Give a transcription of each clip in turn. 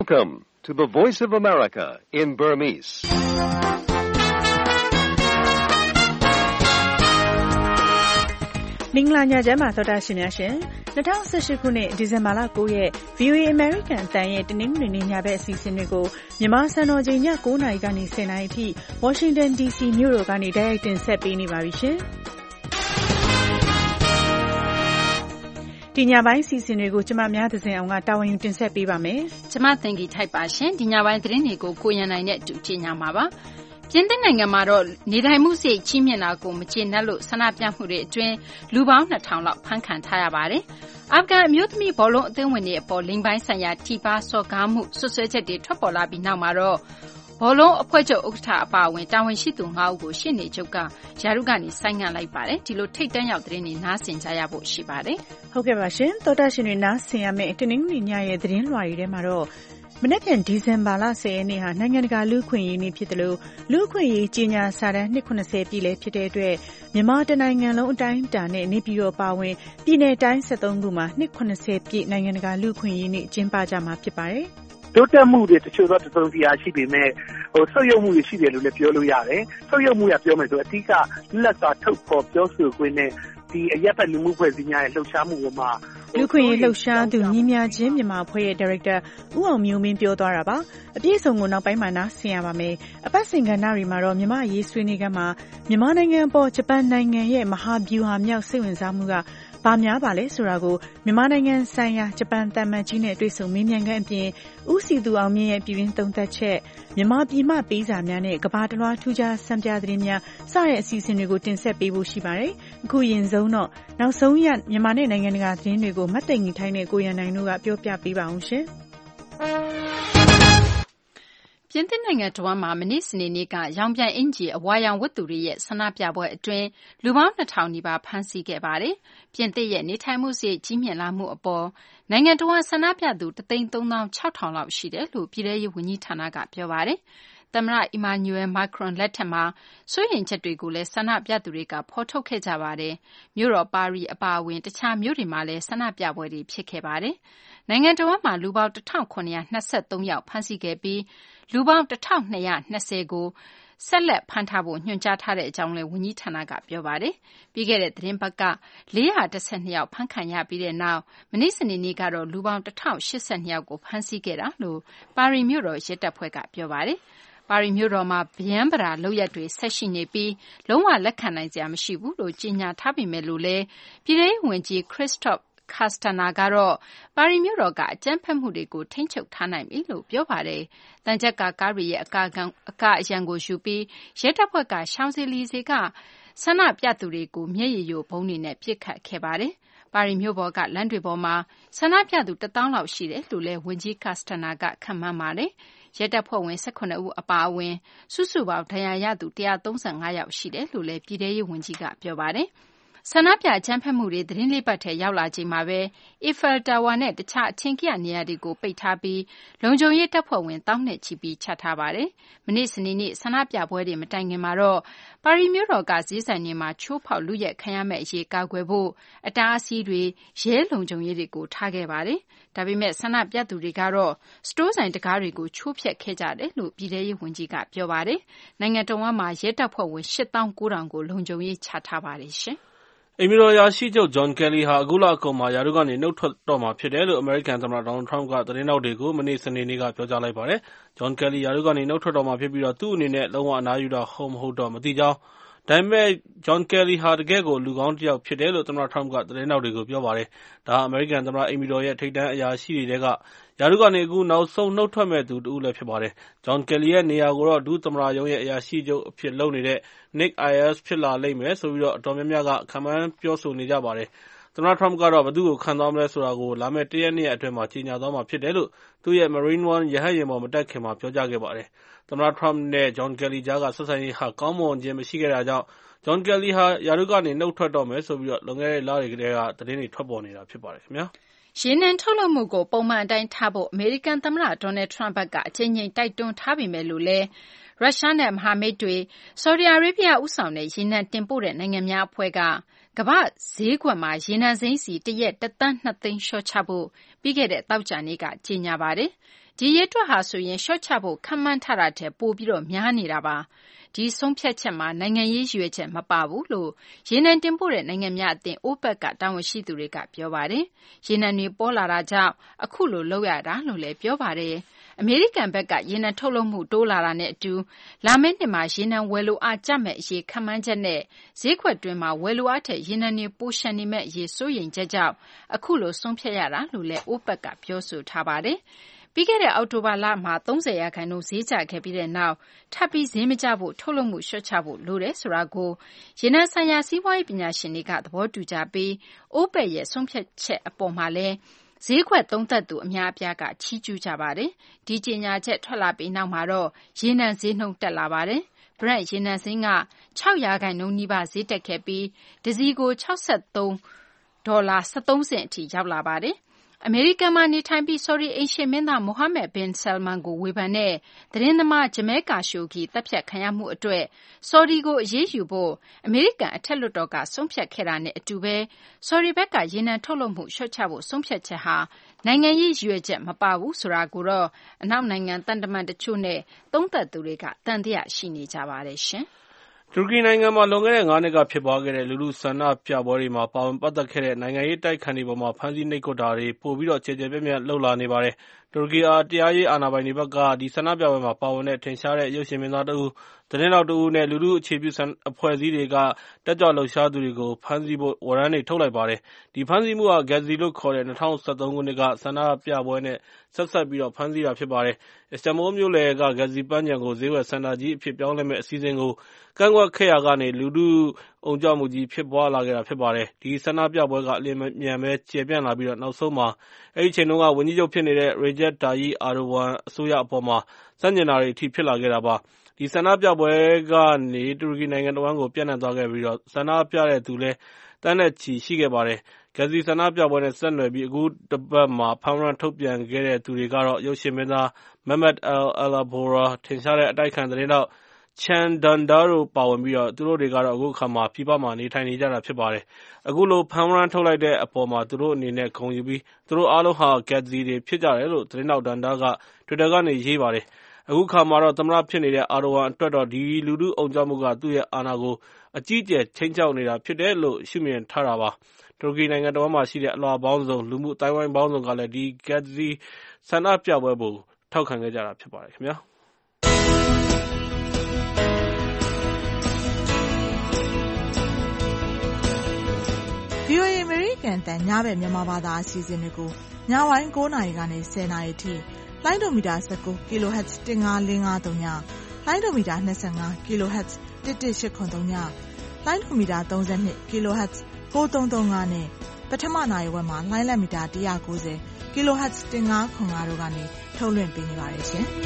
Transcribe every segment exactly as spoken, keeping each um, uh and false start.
Welcome to the Voice of America in Burmese. ။မင်္ဂလာညချမ်းပါသောတာရှင်များရှင်။၂၀၁၈ခုနှစ်ဒီဇင်ဘာလ၉ရက် ဗီအိုအေ American အသံရဲ့တနင်္ဂနွေနေ့ညဘက်အစီအစဉ်တွေကိုမြန်မာစံတော်ချိန်ည၉နာရီကနေ၁၀နာရီအထိ Washington ဒီ စီ မြို့တော်ကနေတိုက်ရိုက်တင်ဆက်ပေးနေပါပြီရှင်။ဒီညပိုင်းစီစဉ်တွေကိုကျမများသစဉ်အောင်ကတာဝန်ယူတင်ဆက်ပေးပါမယ်။ကျမသင်္ကီထိုက်ပါရှင်။ဒီညပိုင်းသတင်းတွေကိုကိုရန်နိုင်နဲ့အတူကြည့်ညမှာပါ။ပြင်သစ်နိုင်ငံမှာတော့နေထိုင်မှုစရိတ်ကြီးမြင့်တာကိုမကျေနပ်လို့ဆန္ဒပြမှုတွေအတွင်းလူပေါင်းနှစ်ထောင်လောက်ဖမ်းခံထားရပါတယ်။အာဖဂန်အမျိုးသမီးဘောလုံးအသင်းဝင်တွေအပေါ်လိင်ပိုင်းဆိုင်ရာထိပါစော်ကားမှုဆွဆွဲချက်တွေထွက်ပေါ်လာပြီးနောက်မှာတော့ဘောလုံးအဖွဲ့ချုပ်ဥက္ကဋ္ဌအပါအဝင်တာဝန်ရှိသူ၅ဦးကိုရှေ့နေချုပ်ကယာရုကနေဆိုင်းငံ့လိုက်ပါတယ်။ဒီလိုထိတ်တန့်ရောက်သတင်းတွေနားဆင်ကြရဖို့ရှိပါတယ်။ဟုတ်ကဲ့ပါရှင်။သောတာရှင်တွေနားဆင်ရမယ့်တနင်္ဂနွေညရဲ့သတင်းလွှာတွေထဲမှာတော့မနေ့ပြန်ဒီဇင်ဘာလ၁၀ရက်နေ့ဟာနိုင်ငံတကာလူ့အခွင့်အရေးနေ့ဖြစ်တယ်လို့လူ့အခွင့်အရေးကြီးညာစာတမ်းနှစ်၇၀ပြည့်လဲဖြစ်တဲ့အတွက်မြန်မာတနိုင်ငံလုံးအတိုင်းအတာနဲ့နေပြည်တော်ပါဝင်ပြည်내တိုင်း၁၃ခုမှာနှစ်၇၀ပြည့်နိုင်ငံတကာလူ့အခွင့်အရေးနေ့ကျင်းပကြမှာဖြစ်ပါတယ်။တိုးတက်မှုတွေတချို့တော့တစုံတရာရှိပေမဲ့ဟိုဆုတ်ယုတ်မှုတွေရှိတယ်လို့လည်းပြောလို့ရတယ်။ဆုတ်ယုတ်မှုရပြောမယ်ဆိုအဓိကလက်စွာထုတ်ဖော်ပြောဆိုခွင့်နဲ့ဒီအရက်ပတ်လူမှုဖွဲ့စည်းများရဲ့လှုပ်ရှားမှုပေါ်မှာလူခွင့်ရေးလှုပ်ရှားသူညီများချင်းမြန်မာအဖွဲ့ရဲ့ဒါရိုက်တာဦးအောင်မျိုးမင်းပြောသွားတာပါအပြည့်အစုံကိုနောက်ပိုင်းမှာနားဆင်ရပါမယ်အပတ်စဉ်ကဏ္ဍတွေမှာတော့မြန်မာရေးဆွေးနွေးခန်းမှာမြန်မာနိုင်ငံပေါ်ဂျပန်နိုင်ငံရဲ့မဟာဗျူဟာမြောက်စိတ်ဝင်စားမှုကဘာများပါလဲဆိုတာကိုမြန်မာနိုင်ငံဆိုင်ရာဂျပန်တမန်ကြီးနဲ့တွေ့ဆုံမေးမြန်းခန်းအပြင်ဦးစီသူအောင်မြင့်ရဲ့ပြည်တွင်းသုံးသပ်ချက်မြန်မာပြည်မှပေးစာများနဲ့ကဘာတလွှားထူးခြားစံပြသတင်းများစတဲ့အစီအစဉ်တွေကိုတင်ဆက်ပေးဖို့ရှိပါတယ်အခုရင်ဆုံးတော့နောက်ဆုံးရမြန်မာနဲ့နိုင်ငံတကာသတင်းတွေကိုမတ်သိင်ကြီးထိုင်းနဲ့ကိုရန်နိုင်တို့ကပြောပြပေးပါအောင်ရှင်ပြင်သစ်နိုင်ငံတဝမ်းမှာမနေ့စနေနေ့ကရောင်ပြန်အင်ဂျီအဝါရောင်ဝတ်သူတွေရဲ့ဆန္ဒပြပွဲအတွင်းလူပေါင်းနှစ်ထောင်နီးပါးဖမ်းဆီးခဲ့ပါတယ်။ပြင်သစ်ရဲ့နေထိုင်မှုစရိတ်ကြီးမြင့်လာမှုအပေါ်နိုင်ငံတဝမ်းဆန္ဒပြသူတစ်သိန်းသုံးသောင်းခြောက်ထောင်လောက်ရှိတယ်လို့ပြည်ထရေးဝန်ကြီးဌာနကပြောပါတယ်။သမ္မတအီမာနျူရယ်မာခရွန်လက်ထက်မှာစိုးရိမ်ချက်တွေကိုလည်းဆန္ဒပြသူတွေကဖော်ထုတ်ခဲ့ကြပါတယ်။မြို့တော်ပါရီအပါအဝင်တခြားမြို့တွေမှာလည်းဆန္ဒပြပွဲတွေဖြစ်ခဲ့ပါတယ်။နိုင်ငံတဝမ်းမှာလူပေါင်းတစ်ထောင်ခုနှစ်ရာနှစ်ဆယ့်သုံးယောက်ဖမ်းဆီးခဲ့ပြီးလူပေါင်းတစ်ထောင်နှစ်ရာနှစ်ဆယ်ကိုဆက်လက်ဖမ်းထားဖို့ညွှန်ကြားထားတဲ့အကြောင်းလည်းဝန်ကြီးဌာနကပြောပါတယ်။ပြီးခဲ့တဲ့သတင်းပတ်ကလေးရာတစ်ဆယ့်နှစ်ယောက်ဖမ်းခံရပြီးတဲ့နောက်မနေ့စနေနေ့ကတော့လူပေါင်းတစ်ထောင်ရှစ်ဆယ့်နှစ်ယောက်ကိုဖမ်းဆီးခဲ့တာလို့ပါရီမြို့တော်ရဲတပ်ဖွဲ့ကပြောပါတယ်။ပါရီမြို့တော်မှာဗျမ်းပရာလုပ်ရက်တွေဆက်ရှိနေပြီးလုံးဝလက်ခံနိုင်စရာမရှိဘူးလို့ကြေညာထားပေမဲ့လို့လည်းပြည်ထောင်စုဝန်ကြီး Christophe Castaner ကတော့ပါရီမြို့တော်ကအကြမ်းဖက်မှုတွေကိုထိန်းချုပ်ထားနိုင်ပြီလို့ပြောပါတယ်။တန်ကြပ်ကာကားတွေရဲ့အကာအအကအရန်ကိုယူပြီးရဲတပ်ဖွဲ့ကရှောင်းဇီလီဇေကဆန္ဒပြသူတွေကိုမျက်ရည်ယိုဗုံးတွေနဲ့ပစ်ခတ်ခဲ့ပါတယ်။ပါရီမြို့ပေါ်ကလမ်းတွေပေါ်မှာဆန္ဒပြသူတစ်သောင်းလောက်ရှိတယ်လို့လည်းဝန်ကြီး Castaner ကခန့်မှန်းပါတယ်။ရဲတပ်ဖွဲ့ဝင်၁၇ဦးအပါအဝင်စုစုပေါင်းဒဏ်ရာရသူ၁၃၅ယောက်ရှိတယ်လို့လည်းပြည်ထရေးဝန်ကြီးကပြောပါတယ်။ဆန္ဒပြအကြမ်းဖက်မှုတွေသတင်းလေးပတ်ထဲရောက်လာချိန်မှာပဲ Eiffel Tower နဲ့တခြားအထင်ကရနေရာတွေကိုပိတ်ထားပြီးလုံခြုံရေးတပ်ဖွဲ့ဝင်သောင်းနဲ့ချီပြီးချထားပါတယ်။မနေ့စနေနေ့ဆန္ဒပြပွဲတွေမတိုင်ခင်မှာတော့ပါရီမြို့တော်ကဈေးဆိုင်တွေမှာချိုးဖောက်လုယက်ခံရမယ့်အရေးကာကွယ်ဖို့အတားအဆီးတွေရဲလုံခြုံရေးတွေကိုထားခဲ့ပါတယ်။ဒါပေမဲ့ဆန္ဒပြသူတွေကတော့စတိုးဆိုင်တကားတွေကိုချိုးဖျက်ခဲ့ကြတယ်လို့ပြည်ထရေးဝန်ကြီးကပြောပါတယ်။နိုင်ငံတော်မှာရဲတပ်ဖွဲ့ဝင်ရှစ်သောင်းကိုးထောင်ကိုလုံခြုံရေးချထားပါတယ်ရှင်။အိမ်ဖြူတော်အရာရှိချုပ်ဂျွန်ကယ်လီဟာအခုလအကုန်မှာရာထူးကနေနုတ်ထွက်တော့မှာဖြစ်တယ်လို့အမေရိကန်သမ္မတဒေါ်နယ်ထရမ့်ကသတင်းထောက်တွေကိုမနေ့စနေနေ့ကပြောကြားလိုက်ပါတယ်။ဂျွန်ကယ်လီရာထူးကနေနုတ်ထွက်တော့မှာဖြစ်ပြီးသူ့အနေနဲ့လုံးဝအနားယူတာဟုတ်မဟုတ်တော့မသိကြောင်းဒါပေမဲ့ဂျွန်ကယ်လီဟာတကယ့်ကိုလူကောင်းတစ်ယောက်ဖြစ်တယ်လို့သမ္မတထရမ့်ကသတင်းထောက်တွေကိုပြောပါတယ်။ဒါဟာအမေရိကန်သမ္မတအိမ်ဖြူတော်ရဲ့ထိပ်တန်းအရာရှိတွေထဲကရာထူးကနေအခုနောက်ဆုံးနှုတ်ထွက်မဲ့သူတဦးလည်းဖြစ်ပါတယ်။ဂျွန်ကယ်လီရဲ့နေရာကိုတော့ဒုသမ္မတရုံးရဲ့အရာရှိချုပ်အဖြစ်လုပ်နေတဲ့ Nick Ayers ဖြစ်လာလိမ့်မယ်ဆိုပြီးတော့အတော်များများကခန့်မှန်းပြောဆိုနေကြပါတယ်။သမ္မတထရမ့်ကတော့ဘယ်သူ့ကိုခန့်သွားမလဲဆိုတာကိုလာမယ့်တစ်ရက်နှစ်ရက်အတွင်းမှာကြေညာသွားမှာဖြစ်တယ်လို့သူ့ရဲ့ Marine One ရဟတ်ယာဉ်ပေါ်မတက်ခင်မှာပြောကြားခဲ့ပါတယ်။သမ္မတထရမ့်နဲ့ဂျွန်ကယ်လီကြားကဆက်ဆံရေးဟာကောင်းမွန်ခြင်းမရှိခဲ့တာကြောင့်ဂျွန်ကယ်လီဟာရာထူးကနေနှုတ်ထွက်တော့မယ်ဆိုပြီးတော့လွန်ခဲ့တဲ့လတွေကတည်းကသတင်းတွေထွက်ပေါ်နေတာဖြစ်ပါတယ်ခင်ဗျာ။ရေနံထုတ်လုပ်မှုကိုပုံမှန်အတိုင်းထားဖို့အမေရိကန်သမ္မတဒေါ်နယ်ထရမ့်ကအချိန်ချင်းတိုက်တွန်းထားပေမဲ့လို့လည်းရုရှားနဲ့မဟာမိတ်တွေဆော်ဒီအာရေဗျဦးဆောင်တဲ့ရေနံတင်ပို့တဲ့နိုင်ငံများအဖွဲ့ကကမ္ဘာ့ဈေးကွက်မှာရေနံစိမ်းစီတရက်တစ်သန်းနှစ်သိန်းလျှော့ချဖို့ပြီးခဲ့တဲ့သောကြာနေ့ကကြေညာပါတယ်။ဒီရေတွက်ဟာဆိုရင်ရှော့ချဖို့ခန့်မှန်းထားတာတဲ့ပို့ပြီးတော့များနေတာပါဒီဆုံးဖြတ်ချက်မှာနိုင်ငံရေးရွေးချက်မပါဘူးလို့ရေနံတင်ပို့တဲ့နိုင်ငံများအသင်း အိုပက် ကတာဝန်ရှိသူတွေကပြောပါတယ်ရေနံတွေပေါ်လာတာကြောင့်အခုလိုလုပ်ရတာလို့လည်းပြောပါတယ်အမေရိကန်ဘက်ကရေနံထုတ်လုပ်မှုတိုးလာတာနဲ့အတူလာမယ့်နှစ်မှာရေနံဝယ်လိုအားကျမဲ့အရေးခန့်မှန်းချက်နဲ့ဈေးကွက်တွင်းမှာဝယ်လိုအားထက်ရေနံတွေပိုရှန်နေမဲ့အရေးစိုးရိမ်ချက်ကြောင့်အခုလိုဆုံးဖြတ်ရတာလို့လည်း အိုပက် ကပြောဆိုထားပါတယ်ပြီးခဲ့တဲ့အောက်တိုဘာလမှာသုံးဆယ်ရာခိုင်နှုန်းဈေးကျခဲ့ပြီးတဲ့နောက်ထပ်ပြီးဈေးမကျဖို့ထုတ်လုပ်မှုလျှော့ချဖို့လိုတယ်ဆိုတာကိုရေနံဆိုင်ရာစီးပွားရေးပညာရှင်တွေကသဘောတူကြပြီးအိုပက်ရဲ့ဆုံးဖြတ်ချက်အပေါ်မှာလည်းဈေးကွက်သုံးသပ်သူအများအပြားကချီးကျူးကြပါတယ်ဒီကြေညာချက်ထွက်လာပြီးနောက်မှာတော့ရေနံဈေးနှုန်းတက်လာပါတယ် Brent ရေနံစိမ်းက၆ရာခိုင်နှုန်းနီးပါးဈေးတက်ခဲ့ပြီးတစည်ကို၆၃ဒေါ်လာ၁၃စင်အထိရောက်လာပါတယ်အမေရိကန်မှာနေထိုင်ပြီးဆော်ဒီအိမ်ရှေ့မင်းသားမိုဟာမက်ဘင်ဆယ်လ်မန်ကိုဝေဖန်တဲ့သတင်းသမားဂျမဲကာရှိုဂီတပ်ဖြတ်ခံရမှုအတွက်ဆော်ဒီကိုအရေးယူဖို့အမေရိကန်အထက်လွှတ်တော်ကဆုံးဖြတ်ခဲ့တာနဲ့အတူပဲဆော်ဒီဘက်ကရေနံထုတ်လုပ်မှုလျှော့ချဖို့ဆုံးဖြတ်ချက်ဟာနိုင်ငံရေးရွေးချက်မပါဘူးဆိုတာကိုတော့အနောက်နိုင်ငံတန်တမန်တချို့နဲ့သုံးသပ်သူတွေကတန်တရားရှိနေကြပါတယ်ရှင်တူရကီနိုင်ငံမှာလွန်ခဲ့တဲ့ငါးနှစ်ကဖြစ်ပွားခဲ့တဲ့လူထုဆန္ဒပြပွဲတွေမှာပါဝင်ပတ်သက်ခဲ့တဲ့နိုင်ငံရေးတိုက်ခံတွေပေါ်မှာဖမ်းဆီးနှိပ်ကွပ်တာတွေပိုပြီးတော့ကျယ်ကျယ်ပြန့်ပြန့်လုပ်လာနေပါတယ်။တူရကီအားတရားရေးအာဏာပိုင်တွေဘက်ကဒီဆန္ဒပြပွဲမှာပါဝင်တဲ့ထင်ရှားတဲ့ရုပ်ရှင်မင်းသားတဦးသတင်းတော်တဦးနဲ့လူထုအခြေပြုအဖွဲ့အစည်းတွေကတက်ကြွလှုပ်ရှားသူတွေကိုဖမ်းဆီးဖို့ဝရမ်းတွေထုတ်လိုက်ပါတယ်။ဒီဖမ်းဆီးမှုဟာ Gezi လို့ခေါ်တဲ့၂၀၁၃ခုနှစ်ကဆန္ဒပြပွဲနဲ့ဆက်ဆက်ပြီးတော့ဖမ်းဆီးတာဖြစ်ပါတယ်။အစ္စတန်ဘူလ်မြို့လယ်က Gezi ပန်းခြံကိုဈေးဝယ်စင်တာကြီးအဖြစ်ပြောင်းလဲမဲ့အစီအစဉ်ကိုကန့်ကွက်ခဲ့ရာကနေလူထုအုံကြွမှုကြီးဖြစ်ပွားလာခဲ့တာဖြစ်ပါတယ်။ဒီဆန္ဒပြပွဲကအလျင်မြန်ပဲကျယ်ပြန့်လာပြီးတော့နောက်ဆုံးမှာအဲဒီအချိန်တုန်းကဝန်ကြီးချုပ်ဖြစ်နေတဲ့ Recep Tayyip Erdogan အစိုးရအပေါ်မှာဆန့်ကျင်တာတွေအထိဖြစ်လာခဲ့တာပါ။ဒီဆန္ဒပြပွဲကနေတူရကီနိုင်ငံတဝန်းကိုပြန့်နှံ့သွားခဲ့ပြီးတော့ဆန္ဒပြတဲ့သူလည်းတန်းနဲ့ချီရှိခဲ့ပါတယ်။ Gezi ဆန္ဒပြပွဲနဲ့ဆက်နွယ်ပြီးအခုတပတ်မှာဖမ်းဝရမ်းထုတ်ပြန်ခဲ့တဲ့သူတွေကတော့ရုပ်ရှင်မင်းသား Mehmet Al-Alabora ထင်ရှားတဲ့အတိုက်အခံသတင်းထောက်Can Dündar တို့ပါဝင်ပြီးတော့သူတို့တွေကတော့အခုအခါမှာပြည်ပမှာနေထိုင်နေကြတာဖြစ်ပါတယ်။အခုလိုဖမ်းဝရမ်းထုတ်လိုက်တဲ့အပေါ်မှာသူတို့အနေနဲ့ဂုဏ်ယူပြီးသူတို့အားလုံးဟာ Gezi တွေဖြစ်ကြတယ်လို့သတင်းထောက် Dündar က Twitter ကနေရေးပါတယ်။အခုခါမှာတော့သမ္မတဖြစ်နေတဲ့အာဒိုဝမ်အတွက်တော့ဒီလူထုအုံကြွမှုကသူ့ရဲ့အာဏာကိုအကြီးအကျယ်ခြိမ်းခြောက်နေတာဖြစ်တယ်လို့ရှုမြင်ထားတာပါ။တူရကီနိုင်ငံတော်မှာရှိတဲ့အလွှာပေါင်းစုံလူမှုအတိုင်းဝိုင်းပေါင်းစုံကလည်းဒီ Gezi ဆန္ဒပြပွဲကိုထောက်ခံခဲ့ကြတာဖြစ်ပါတယ်ခင်ဗျာ။ဗွီအိုအေ အမေရိကန်အသံညဘက်မြန်မာဘာသာအစီအစဉ်တွေကိုညပိုင်း၉နာရီကနေ၁၀နာရီထိလိုင်းဒိုမီတာ၁၉ kilohertz ၁၅၄၅၃ညလိုင်းဒိုမီတာ၂၅ kilohertz ၁၁၈၇၃ညလိုင်းဒိုမီတာ၃၂ kilohertz ၉၃၃၅နဲ့ပထမနာရီဝက်မှာလိုင်းလက်မီတာ၁၉၀ kilohertz ၁၅၇၅တို့ကနေထုတ်လွှင့်ပေးနေပါတယ်ရှင်။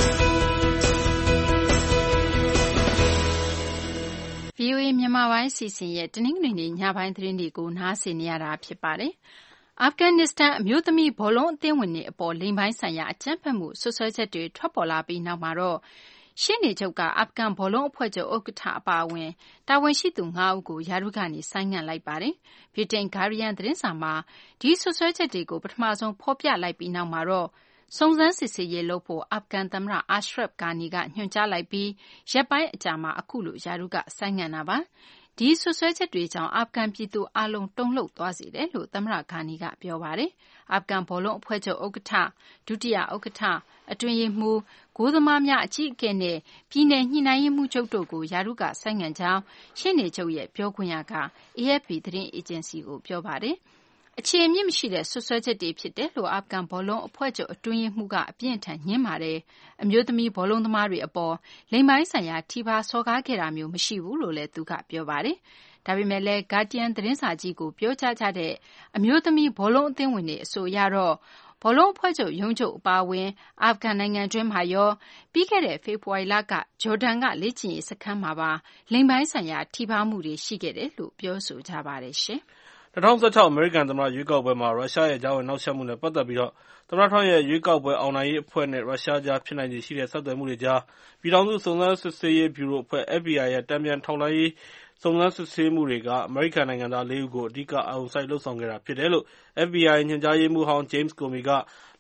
ဗွီအိုအေမြန်မာပိုင်းအစီအစဉ်ရဲ့တနင်္ဂနွေနေ့ညပိုင်းသတင်းတွေကိုနားဆင်နေရတာဖြစ်ပါတယ်။အာဖဂန်နစ္စတန်အမျိုးသမီးဘောလုံးအသင်းဝင်တွေအပေါ်လိင်ပိုင်းဆိုင်ရာအကြမ်းဖက်မှုစွပ်စွဲချက်တွေထွက်ပေါ်လာပြီးနောက်မှာတော့ရှေ့နေချုပ်ကအာဖဂန်ဘောလုံးအဖွဲ့ချုပ်ဥက္ကဋ္ဌအပါအဝင်တာဝန်ရှိသူငါးဦးကိုရာထူးကနေဆိုင်းငံ့လိုက်ပါတယ်။ဗြိတိန်ဂါးရီယန်သတင်းစာမှာဒီစွပ်စွဲချက်တွေကိုပထမဆုံးဖော်ပြလိုက်ပြီးနောက်မှာတော့စုံစမ်းစစ်ဆေးရေးလုပ်ဖို့အာဖဂန်သမ္မတအာရှရဖ်ဂါနီကညွှန်ကြားလိုက်ပြီးရက်ပိုင်းအကြာမှာအခုလိုရာထူးကဆိုင်းငံ့တာပါ။ဒီစွပ်စွဲချက်တွေကြောင့်အာဖဂန်ပြည်သူအလုံးတုန်လှုပ်သွားစေတယ်လို့သမ္မတဂါနီကပြောပါတယ်။အာဖဂန်ဘောလုံးအဖွဲ့ချုပ်ဥက္ကဋ္ဌဒုတိယဥက္ကဋ္ဌအတွင်းရေးမှူးဂိုးသမားများအကြီးအကဲနဲ့ပြည်내ညှိနှိုင်းရေးမှူးချုပ်တို့ကိုရာထူးကဆိုင်းငံ့ကြောင်းရှေ့နေချုပ်ရဲ့ပြောခွင့်ရက အေအက်ဖ်ပီ သတင်းအေဂျင်စီကိုပြောပါတယ်။အခြေအမြစ်မရှိတဲ့ဆွဆွဲချက်တွေဖြစ်တယ်လို့အာဖဂန်ဘောလုံးအဖွဲ့ချုပ်အတွင်းရေးမှူးကအပြင်းထန်ညှင်းပါတယ်။အမျိုးသမီးဘောလုံးသမားတွေအပေါ်လိင်ပိုင်းဆိုင်ရာထိပါစော်ကားခဲ့တာမျိုးမရှိဘူးလို့လည်းသူကပြောပါတယ်။ဒါပေမဲ့လည်း Guardian သတင်းစာကြီးကိုပြောကြားကြတဲ့အမျိုးသမီးဘောလုံးအသင်းဝင်တွေအဆိုအရတော့ဘောလုံးအဖွဲ့ချုပ်ရုံးချုပ်အပါအဝင်အာဖဂန်နိုင်ငံတွင်းမှာရောပြီးခဲ့တဲ့ဖေဖော်ဝါရီလကဂျော်ဒန်ကလေ့ကျင့်ရေးစခန်းမှာပါလိင်ပိုင်းဆိုင်ရာထိပါမှုတွေရှိခဲ့တယ်လို့ပြောဆိုကြပါတယ်ရှင်။၂၀၁၆အမေရိကန်သမ္မတရွေးကောက်ပွဲမှာရုရှားရဲ့ကြားဝင်နှောက်ယှက်မှုနဲ့ပတ်သက်ပြီးတော့သမ္မတထရမ့်ရဲ့ရွေးကောက်ပွဲအောင်နိုင်ရေးအဖွဲ့နဲ့ရုရှားကြားဖြစ်နိုင်ခြေရှိတဲ့ဆက်သွယ်မှုတွေကြားပြည်ထောင်စုစုံစမ်းစစ်ဆေးရေးဗျူရိုအဖွဲ့ အက်ဖ်ဘီအိုင် ရဲ့တန်ပြန်ထောက်လှမ်းရေးစုံစမ်းစစ်ဆေးမှုတွေကအမေရိကန်နိုင်ငံသားလေးဦးကိုအဓိကအာရုံစိုက်လုပ်ဆောင်ခဲ့တာဖြစ်တယ်လို့ အက်ဖ်ဘီအိုင် ညွှန်ကြားရေးမှူးဟောင်း James Comey က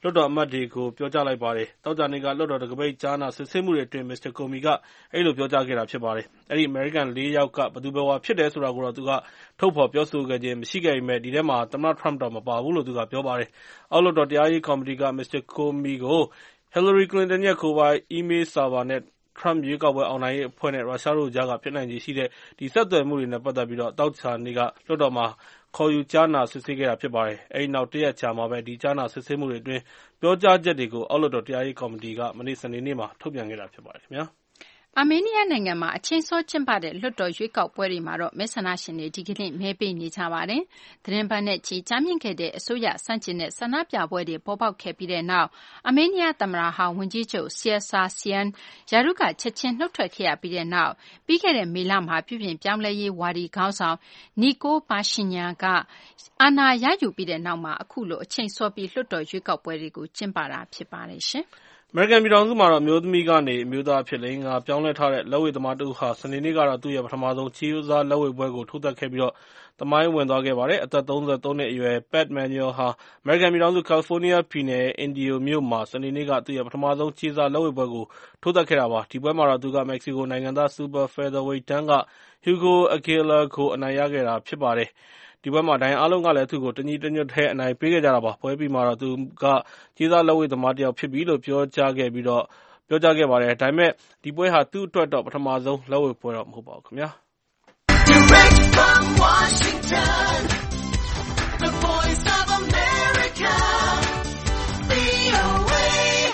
လွှတ်တော်အမတ်တွေကိုပြောကြားလိုက်ပါတယ်။သောကြာနေ့ကလွှတ်တော်တံခါးပိတ်ကြားနာစစ်ဆေးမှုတွေအတွင်း မစ္စတာကိုမီကအဲဒီလိုပြောကြားခဲ့တာဖြစ်ပါတယ်။အဲဒီအမေရိကန်လေးယောက်ကဘယ်သူဘယ်ဝါဖြစ်တယ်ဆိုတာကိုတော့သူကထုတ်ဖော်ပြောဆိုခဲ့ခြင်းမရှိခဲ့ပေမဲ့ဒီထဲမှာသမ္မတ Trump တော့မပါဘူးလို့သူကပြောပါတယ်။အောက်လွှတ်တော်တရားရေးကော်မတီကမစ္စတာကိုမီကို Hillary Clinton ရဲ့ကိုယ်ပိုင်အီးမေးလ်ဆာဗာနဲ့ Trump ရွေးကောက်ပွဲအောင်နိုင်ရေးအဖွဲ့နဲ့ရုရှားတို့ကြားကဖြစ်နိုင်ခြေရှိတဲ့ဒီဆက်သွယ်မှုတွေနဲ့ပတ်သက်ပြီးသောကြာနေ့ကလွှတ်တော်မှာခေါ်ယူကြားနာစစ်ဆေးခဲ့တာဖြစ်ပါတယ်။အဲဒီနောက်တရက်ကြာမှာပဲဒီကြားနာစစ်ဆေးမှုတွေအတွင်းပြောကြားချက်တွေကိုအောက်လွှတ်တော်တရားရေးကော်မတီကမနေ့စနေနေ့မှာထုတ်ပြန်ခဲ့တာဖြစ်ပါတယ်ခင်ဗျာ။အာမေးနီးယားနိုင်ငံမှာအချိန်စောကျင်းပတဲ့လွှတ်တော်ရွေးကောက်ပွဲတွေမှာတော့မဲဆန္ဒရှင်တွေဒီကနေ့မဲပေးနေကြပါတယ်။သတင်းပတ်နဲ့ချီကြာမြင့်ခဲ့တဲ့အစိုးရစန့်ကျင်တဲ့ဆန္ဒပြပွဲတွေပေါ်ပေါက်ခဲ့ပြီးတဲ့နောက်အာမေးနီးယားသမ္မတဟောင်းဝန်ကြီးချုပ်ဆီယာဆာဆီယန်ယာရုကချက်ချင်းနှုတ်ထွက်ခဲ့ရပြီးတဲ့နောက်ပြီးခဲ့တဲ့မေလမှာပြုပြင်ပြောင်းလဲရေးဝါဒီခေါင်းဆောင်နီကိုပါရှင်ညာကအာဏာရယူပြီးတဲ့နောက်မှာအခုလိုအချိန်စောပြီးလွှတ်တော်ရွေးကောက်ပွဲတွေကိုကျင်းပတာဖြစ်ပါတယ်ရှင်။အမေရိကန်ပြည်ထောင်စုမှာတော့အမျိုးသမီးကနေအမျိုးသားအဖြစ်လိင်္ဂါပြောင်းလဲထားတဲ့လက်ဝှေ့သမားတဦးဟာစနေနေ့ကတော့သူ့ရဲ့ပထမဆုံးချီးစားလက်ဝှေ့ပွဲကိုထိုးသက်ခဲ့ပြီးတော့သမိုင်းဝင်သွားခဲ့ပါတယ်။အသက်သုံးဆယ်သုံးနှစ်အရွယ် Pat Manuel ဟာအမေရိကန်ပြည်ထောင်စုကယ်လီဖိုးနီးယားပြည်နယ်အင်ဒီယိုမြို့မှာစနေနေ့ကသူ့ရဲ့ပထမဆုံးချီးစားလက်ဝှေ့ပွဲကိုထိုးသက်ခဲ့တာပါ။ဒီပွဲမှာတော့သူကမက္ကဆီကိုနိုင်ငံသား Super Featherweight တန်းက Hugo Aguilar ကိုအနိုင်ရခဲ့တာဖြစ်ပါတယ်။ဒီပွဲမှာဒိုင်အားလုံးကလည်းသူ့ကိုတညီတညွတ်တည်းအနိုင်ပေးခဲ့ကြတာပါ။ပွဲပြီးမှာတော့သူကချီးစားလက်ဝှေ့သမားတယောက်ဖြစ်ပြီလို့ပြောကြားခဲ့ပြီးတော့ပြောကြားခဲ့ပါတယ်။ဒါပေမဲ့ဒီပွဲဟာသူ့အတွက်တော့ပထမဆုံးလက်ဝှေ့ပွဲတော့မဟုတ်ပါဘူးခင်ဗျာ။ Direct from Washington, the Voice of America, ဗွီအိုအေ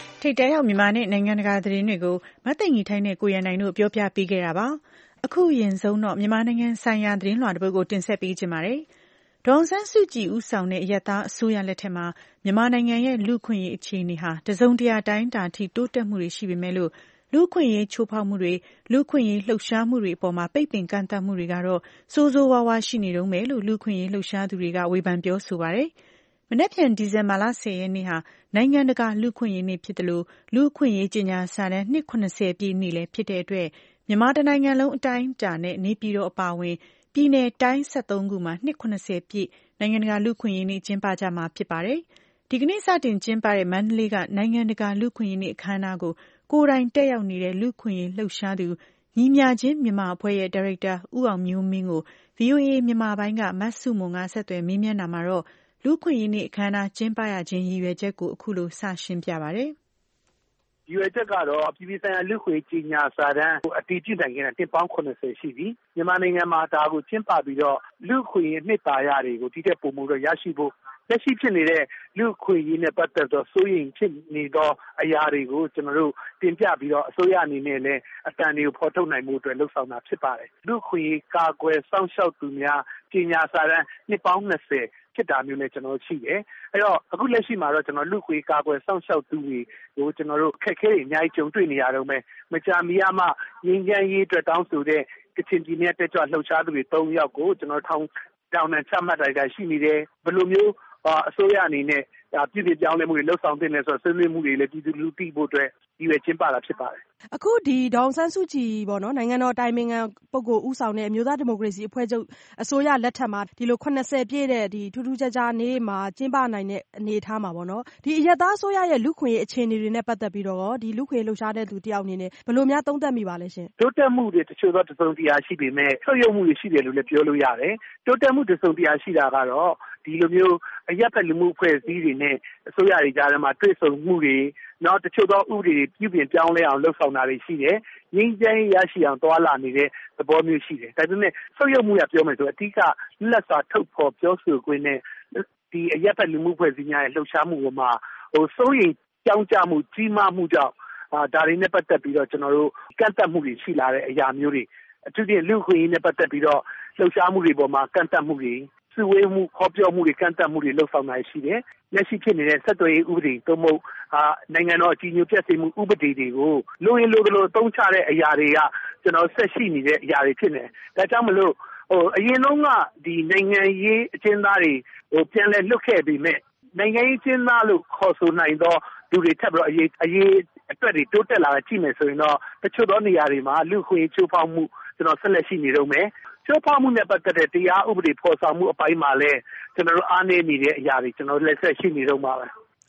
ထိပ်တန်းရောက်မြန်မာနဲ့နိုင်ငံတကာသတင်းတွေကိုမသိင်္ဂီထိုင်းနဲ့ကိုရန်နိုင်တို့ပြောပြပေးခဲ့တာပါ။အခုရင်ဆုံးတော့မြန်မာနိုင်ငံဆိုင်ရာသတင်းလွှာတစ်ပုဒ်ကိုတင်ဆက်ပေးခြင်းပါတယ်။ဒေါ်အောင်ဆန်းစုကြည်ဦးဆောင်တဲ့အရပ်သားအစိုးရလက်ထက်မှာမြန်မာနိုင်ငံရဲ့လူ့အခွင့်အရေးအခြေအနေဟာတစုံတရာတိုင်းတာထိတိုးတက်မှုတွေရှိပေမဲ့လို့လူ့အခွင့်အရေးချိုးဖောက်မှုတွေလူ့အခွင့်အရေးလှုပ်ရှားမှုတွေအပေါ်မှာပိတ်ပင်ကန့်သတ်မှုတွေကတော့စိုးစိုးဝါးဝါးရှိနေတုန်းပဲလို့လူ့အခွင့်အရေးလှုပ်ရှားသူတွေကဝေဖန်ပြောဆိုပါတယ်။မနက်ဖြန်ဒီဇင်ဘာလဆယ်ရက်နေ့ဟာနိုင်ငံတကာလူ့အခွင့်အရေးနေ့ဖြစ်တယ်လို့လူ့အခွင့်အရေးကြေညာစာတမ်းနှစ်၇၀ပြည့်နေ့လည်းဖြစ်တဲ့အတွက်မြန်မာတနိုင်ငံလုံးအတိုင်းအတာနဲ့နေပြည်တော်အပါအဝင်ပြည်နယ်တိုင်း၁၃ခုမှာနှစ်၇၀ပြည့်နိုင်ငံတကာလူ့အခွင့်အရေးနေ့ကျင်းပကြမှာဖြစ်ပါတယ်။ဒီကနေ့စတင်ကျင်းပတဲ့မန္တလေးကနိုင်ငံတကာလူ့အခွင့်အရေးနေ့အခမ်းအနားကိုကိုယ်တိုင်တက်ရောက်နေတဲ့လူ့အခွင့်အရေးလှုပ်ရှားသူညီမျှခြင်းမြန်မာအဖွဲ့ရဲ့ဒါရိုက်တာဦးအောင်မျိုးမင်းကို ဗွီအိုအေမြန်မာပိုင်းကမဆုမွန်ကဆက်သွယ်မေးမြန်းတာမှာတော့လူ့အခွင့်အရေးနေ့အခမ်းအနားကျင်းပရခြင်းရည်ရွယ်ချက်ကိုအခုလိုစရှင်းပြပါတယ်။ရည်ရွယ်ချက်ကတော့အပြည်ပြည်ဆိုင်ရာလူ့အခွင့်အရေးကြေညာစာတမ်းကိုအတည်ပြုနိုင်ခဲ့တဲ့နှစ်ပေါင်း၇၀ရှိပြီ။မြန်မာနိုင်ငံမှာဒါကိုကျင်းပပြီးတော့လူ့အခွင့်အရေးနှစ်သာရတွေကိုဒီတဲ့ပုံမှုတော့ရရှိဖို့လက်ရှိဖြစ်နေတဲ့လူ့အခွင့်အရေးနဲ့ပတ်သက်သောစိုးရိမ်ဖြစ်နေသောအရာတွေကိုကျွန်တော်တို့တင်ပြပြီးတော့အစိုးရအနေနဲ့လည်းအတန်တွေကိုဖော်ထုတ်နိုင်မှုအတွက်လှုံ့ဆော်တာဖြစ်ပါတယ်။လူ့အခွင့်အရေးကာကွယ်စောင့်ရှောက်သူများကြေညာစာတမ်းနှစ်ပေါင်း၂၀ဖြစ်တာမျိုးနဲ့ကျွန်တော်ရှိတယ်။အဲ့တော့အခုလက်ရှိမှာတော့ကျွန်တော်လူ့ခွေကာကွယ်စောင့်ရှောက်သူတွေကိုကျွန်တော်တို့ခက်ခဲတွေအများကြီးကြုံတွေ့နေရတော့မယ်။မကြာမီရမှငြိမ်းချမ်းရေးအတွက်တောင်းဆိုတဲ့ကချင်ပြည်နယ်တက်ကြွလှုပ်ရှားသူတွေ၃ယောက်ကိုကျွန်တော်ထောင်တောင်နဲ့ချမှတ်လိုက်တာရှိနေတယ်။ဘယ်လိုမျိုးအစိုးရအနေနဲ့ပြည်ပြည်ပြောင်းလဲမှုတွေလှုပ်ဆောင်တဲ့နေဆိုဆွေးနွေးမှုတွေလည်းပြည်သူလူထုသိဖို့အတွက်ဒီရွယ်ကျင်းပတာဖြစ်ပါတယ်။အခုဒီဒေါအောင်ဆန်းစုကြည်ပေါ့နော်နိုင်ငံတော်တိုင်ပင်ခံပုဂ္ဂိုလ်ဦးဆောင်တဲ့အမျိုးသားဒီမိုကရေစီအဖွဲ့ချုပ်အစိုးရလက်ထက်မှာဒီလို၇၀ပြည့်တဲ့ဒီထူးထူးခြားခြားနေ့မှာကျင်းပနိုင်တဲ့အနေအထားမှာပေါ့နော်ဒီအရပ်သားအစိုးရရဲ့လူ့ခွင့်ရေးအခြေအနေတွေနဲ့ပတ်သက်ပြီးတော့ဒီလူ့ခွင့်လှုပ်ရှားတဲ့သူတယောက်အနေနဲ့ဘယ်လိုများသုံးသပ်မိပါလဲရှင်။တိုးတက်မှုတွေတချို့သောတစုံတရာရှိပေမဲ့ဆုတ်ယုတ်မှုတွေရှိတယ်လို့လည်းပြောလို့ရတယ်။တိုးတက်မှုတစုံတရာရှိတာကတော့ဒီလိုမျိုးအရပ်ဘက်လူမှုအဖွဲ့အစည်းတွေနဲ့အစိုးရတွေကြားထဲမှာတွေ့ဆုံမှုတွေနောက်တချို့သောဥပဒေတွေပြုပြင်ပြောင်းလဲအောင်လှုပ်ဆောင်တာတွေရှိတယ်။ငြိမ်းချမ်းရေးရရှိအောင်တွာလာနေတဲ့သဘောမျိုးရှိတယ်။ဒါပေမဲ့ဆုတ်ယုတ်မှုရပြောမယ်ဆိုအဓိကလက်စွာထုတ်ဖော်ပြောဆိုခွင့်နဲ့ဒီအရပ်ဘက်လူမှုအဖွဲ့အစည်းများရဲ့လှုပ်ရှားမှုပေါ်မှာဟိုစိုးရိမ်ကြောင်းကြမှုကြီးမားမှုကြောင့်အာဒါတွေနဲ့ပတ်သက်ပြီးတော့ကျွန်တော်တို့ကန့်သက်မှုတွေရှိလာတဲ့အရာမျိုးတွေအထူးသဖြင့်လူ့ခွင့်ရေးနဲ့ပတ်သက်ပြီးတော့လှုပ်ရှားမှုတွေပေါ်မှာကန့်သက်မှုတွေစုဝေးမှုခေါ်ပြောမှုတွေကန့်သက်မှုတွေလှုပ်ဆောင်တာရှိတယ်။လက်ရှိဖြစ်နေတဲ့ဆက်သွယ်ရေးဥပဒေသို့မဟုတ်အာနိုင်ငံတော်အကြီးအကျယ်ပြည့်စုံမှုဥပဒေတွေကိုလိုရင်လိုလိုသုံးချတဲ့အရာတွေကကျွန်တော်ဆက်ရှိနေတဲ့အရာတွေဖြစ်နေတယ်။ဒါကြောင့်မလို့ဟိုအရင်လုံးကဒီနိုင်ငံရေးအကျဉ်းသားတွေဟိုပြန်လဲလွတ်ခဲ့ပြီးမြဲနိုင်ငံရေးကျဉ်းသားလို့ခေါ်ဆိုနိုင်သောလူတွေထပ်ပြီးတော့အရေးအရေးအတွက်တွေတိုးတက်လာတာကြည့်မယ်ဆိုရင်တော့တချို့သောနေရာတွေမှာလူခွင့်ချိုးဖောက်မှုကျွန်တော်ဆက်လက်ရှိနေတော့မယ်ချိုးဖောက်မှုနဲ့ပတ်သက်တဲ့တရားဥပဒေဖော်ဆောင်မှုအပိုင်းမှာလည်းကျွန်တော်တို့အားနည်းနေတဲ့အရာတွေကျွန်တော်လက်ဆက်ရှိနေတော့မှာပဲ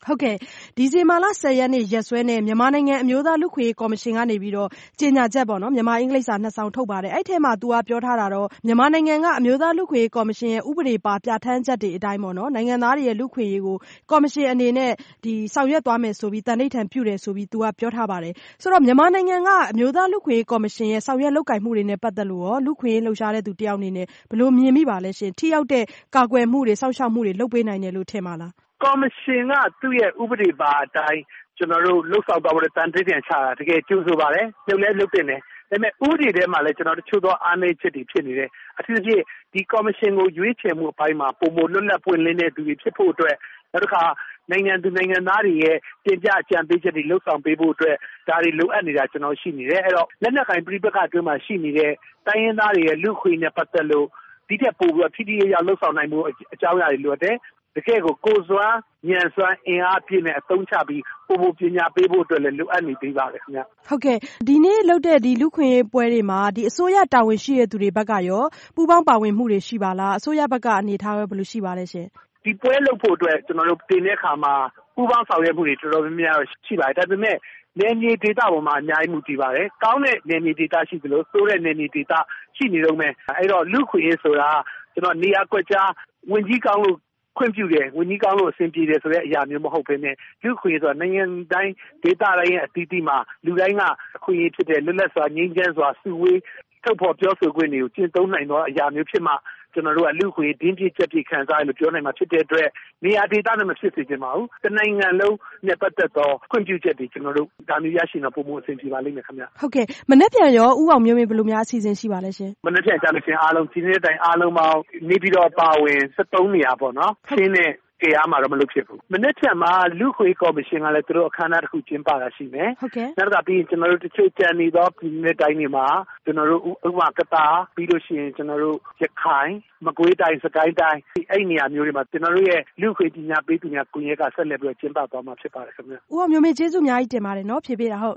ဟုတ်ကဲ့ဒီဇင်ဘာလဆယ်ရက်နေ့ရက်စွဲနဲ့မြန်မာနိုင်ငံအမျိုးသားလူ့ခွင့်ရေးကော်မရှင်ကနေပြီးတော့ကြေညာချက်ပေါ့နော်မြန်မာအင်္ဂလိပ်စာနှစ်စောင်ထုတ်ပါတယ်အဲ့ထဲမှာ तू ကပြောထားတာတော့မြန်မာနိုင်ငံကအမျိုးသားလူ့ခွင့်ရေးကော်မရှင်ရဲ့ဥပဒေပါပြဋ္ဌာန်းချက်တွေအတိုင်းပေါ့နော်နိုင်ငံသားတွေရဲ့လူ့ခွင့်ရေးကိုကော်မရှင်အနေနဲ့ဒီဆောင်ရွက်သွားမယ်ဆိုပြီးတန်ဋိဌာန်ပြုတယ်ဆိုပြီး तू ကပြောထားပါတယ်ဆိုတော့မြန်မာနိုင်ငံကအမျိုးသားလူ့ခွင့်ရေးကော်မရှင်ရဲ့ဆောင်ရွက်လုပ်ကိုင်မှုတွေနဲ့ပတ်သက်လို့ရောလူ့ခွင့်ရေးလှုပ်ရှားတဲ့သူတယောက်အနေနဲ့ဘယ်လိုမြင်မိပါလဲရှင်ထိရောက်တဲ့ကာကွယ်မှုတွေစောင့်ရှောက်မှုတွေလုပ်ပေးနိုင်တယ်လို့ထင်ပါလားကော်မရှင်ကသူ့ရဲ့ဥပဒေပါအတိုင်းကျွန်တော်တို့လှုပ်ဆောင်သွားဖို့တန်တိတန်ချတာတကယ်ကျိုးဆိုပါတယ်ပြုတ်လဲလုပ်တင်တယ်ဒါပေမဲ့ဥပဒေထဲမှာလည်းကျွန်တော်တို့ချို့သောအားနည်းချက်တွေဖြစ်နေတယ်အထူးသဖြင့်ဒီကော်မရှင်ကိုရွေးချယ်မှုအပိုင်းမှာပုံမလွတ်လပ်ပွင့်လင်းတဲ့သူတွေဖြစ်ဖို့အတွက်နောက်တစ်ခါနိုင်ငံသူနိုင်ငံသားတွေရဲ့တင်ပြအကြံပေးချက်တွေလှုပ်ဆောင်ပေးဖို့အတွက်ဒါတွေလိုအပ်နေတာကျွန်တော်ရှိနေတယ်အဲ့တော့လက်နက်ကင်ပြည်ပခအတွင်းမှာရှိနေတဲ့တိုင်းရင်းသားတွေရဲ့လူ့ခွင့်နဲ့ပတ်သက်လို့ဒီထက်ပိုပြီးထိထိရောက်လှုပ်ဆောင်နိုင်မှုအကြောင်းအရာတွေလိုအပ်တယ်တကယ်ကိုကိုယ်စွမ်းဉာဏ်စွမ်းအင်အားပြည့်နဲ့အသုံးချပြီးပုံပုံပညာပေးဖို့အတွက်လည်းလိုအပ်နေသေးပါတယ်ခင်ဗျဟုတ်ကဲ့ဒီနေ့လုပ်တဲ့ဒီလူခွင့်ရေးပွဲတွေမှာဒီအစိုးရတာဝန်ရှိတဲ့သူတွေဘက်ကရောပူးပေါင်းပါဝင်မှုတွေရှိပါလားအစိုးရဘက်ကအနေထားရောဘယ်လိုရှိပါလဲရှင်ဒီပွဲလုပ်ဖို့အတွက်ကျွန်တော်တို့တင်တဲ့အခါမှာပူးပေါင်းဆောင်ရွက်မှုတွေတော်တော်များများရှိပါတယ်ဒါပေမဲ့နယ်မြေဒေသပေါ်မှာအများကြီးမှုတည်ပါတယ်ကောင်းတဲ့နယ်မြေဒေသရှိသလိုဆိုးတဲ့နယ်မြေဒေသရှိနေတော့မယ်အဲ့တော့လူခွင့်ရေးဆိုတာကျွန်တော်နေရာကွက်ကြားဝင်ကြီးကောင်းလို့ခွင့်ပြုတယ်ဝန်ကြီးကောင်းလို့အဆင်ပြေတယ်ဆိုတဲ့အရာမျိုးမဟုတ်ဘဲနဲ့လူခွင့်ရေးဆိုတာနိုင်ငံတိုင်းဒေသတိုင်းရဲ့အသီးသီးမှာလူတိုင်းကအခွင့်အရေးဖြစ်တဲ့လွတ်လပ်စွာငြိမ်းချမ်းစွာစုဝေးထုတ်ဖော်ပြောဆိုခွင့်တွေကိုကျင့်သုံးနိုင်သောအရာမျိုးဖြစ်မှကျွန်တော်တို့ကလူခွင့်ရေးဒင်းပြချက်ပြခံစားရလို့ပြောနိုင်မှာဖြစ်တဲ့အတွက်နေရာဒေသနဲ့မဖြစ်စေချင်ပါဘူးတနိုင်ငံလုံးနဲ့ပတ်သက်သောခွင့်ပြုချက်တွေကျွန်တော်တို့ဒါမျိုးရရှိနေပုံမှန်အဆင်ပြေပါလိမ့်မယ်ခင်ဗျဟုတ်ကဲ့မနေ့ပြန်ရောဥအောင်မျိုးမင်းဘယ်လိုများအစီအစဉ်ရှိပါလဲရှင်မနေ့ပြန်ကြလို့ရှင်အားလုံးဒီနေ့တိုင်းအားလုံးပေါင်းနေပြီးတော့ပါဝင်စက်သုံးနေရာပေါ့နော်ရှင်းတဲ့တရားမှာတော့မလုပ်ဖြစ်ဘူးမနေ့ပြန်မှာလူခွင့်ကော်မရှင်ကလည်းသူတို့အခမ်းအနားတစ်ခုကျင်းပတာရှိမယ်ဟုတ်ကဲ့နောက်တော့ပြီးကျွန်တော်တို့တချို့ကြံနေသောပြည်နယ်တိုင်းတွေမှာကျွန်တော်တို့ဥပမာကတာပြီးလို့ရှိရင်ကျွန်တော်တို့ရခိုင်မကွေးတိုင်းစကိုင်းတိုင်းအဲ့နေရာမျိုးတွေမှာကျွန်တော်တို့ရဲ့လူခွင့်ပညာပေးပညာကွန်ရက်ကဆက်လက်ပြီးကျင်းပသွားမှာဖြစ်ပါတယ်ခင်ဗျဦးအောင်မျိုးမင်းကျေးဇူးအများကြီးတင်ပါတယ်နော်ဖြေပေးတာဟုတ်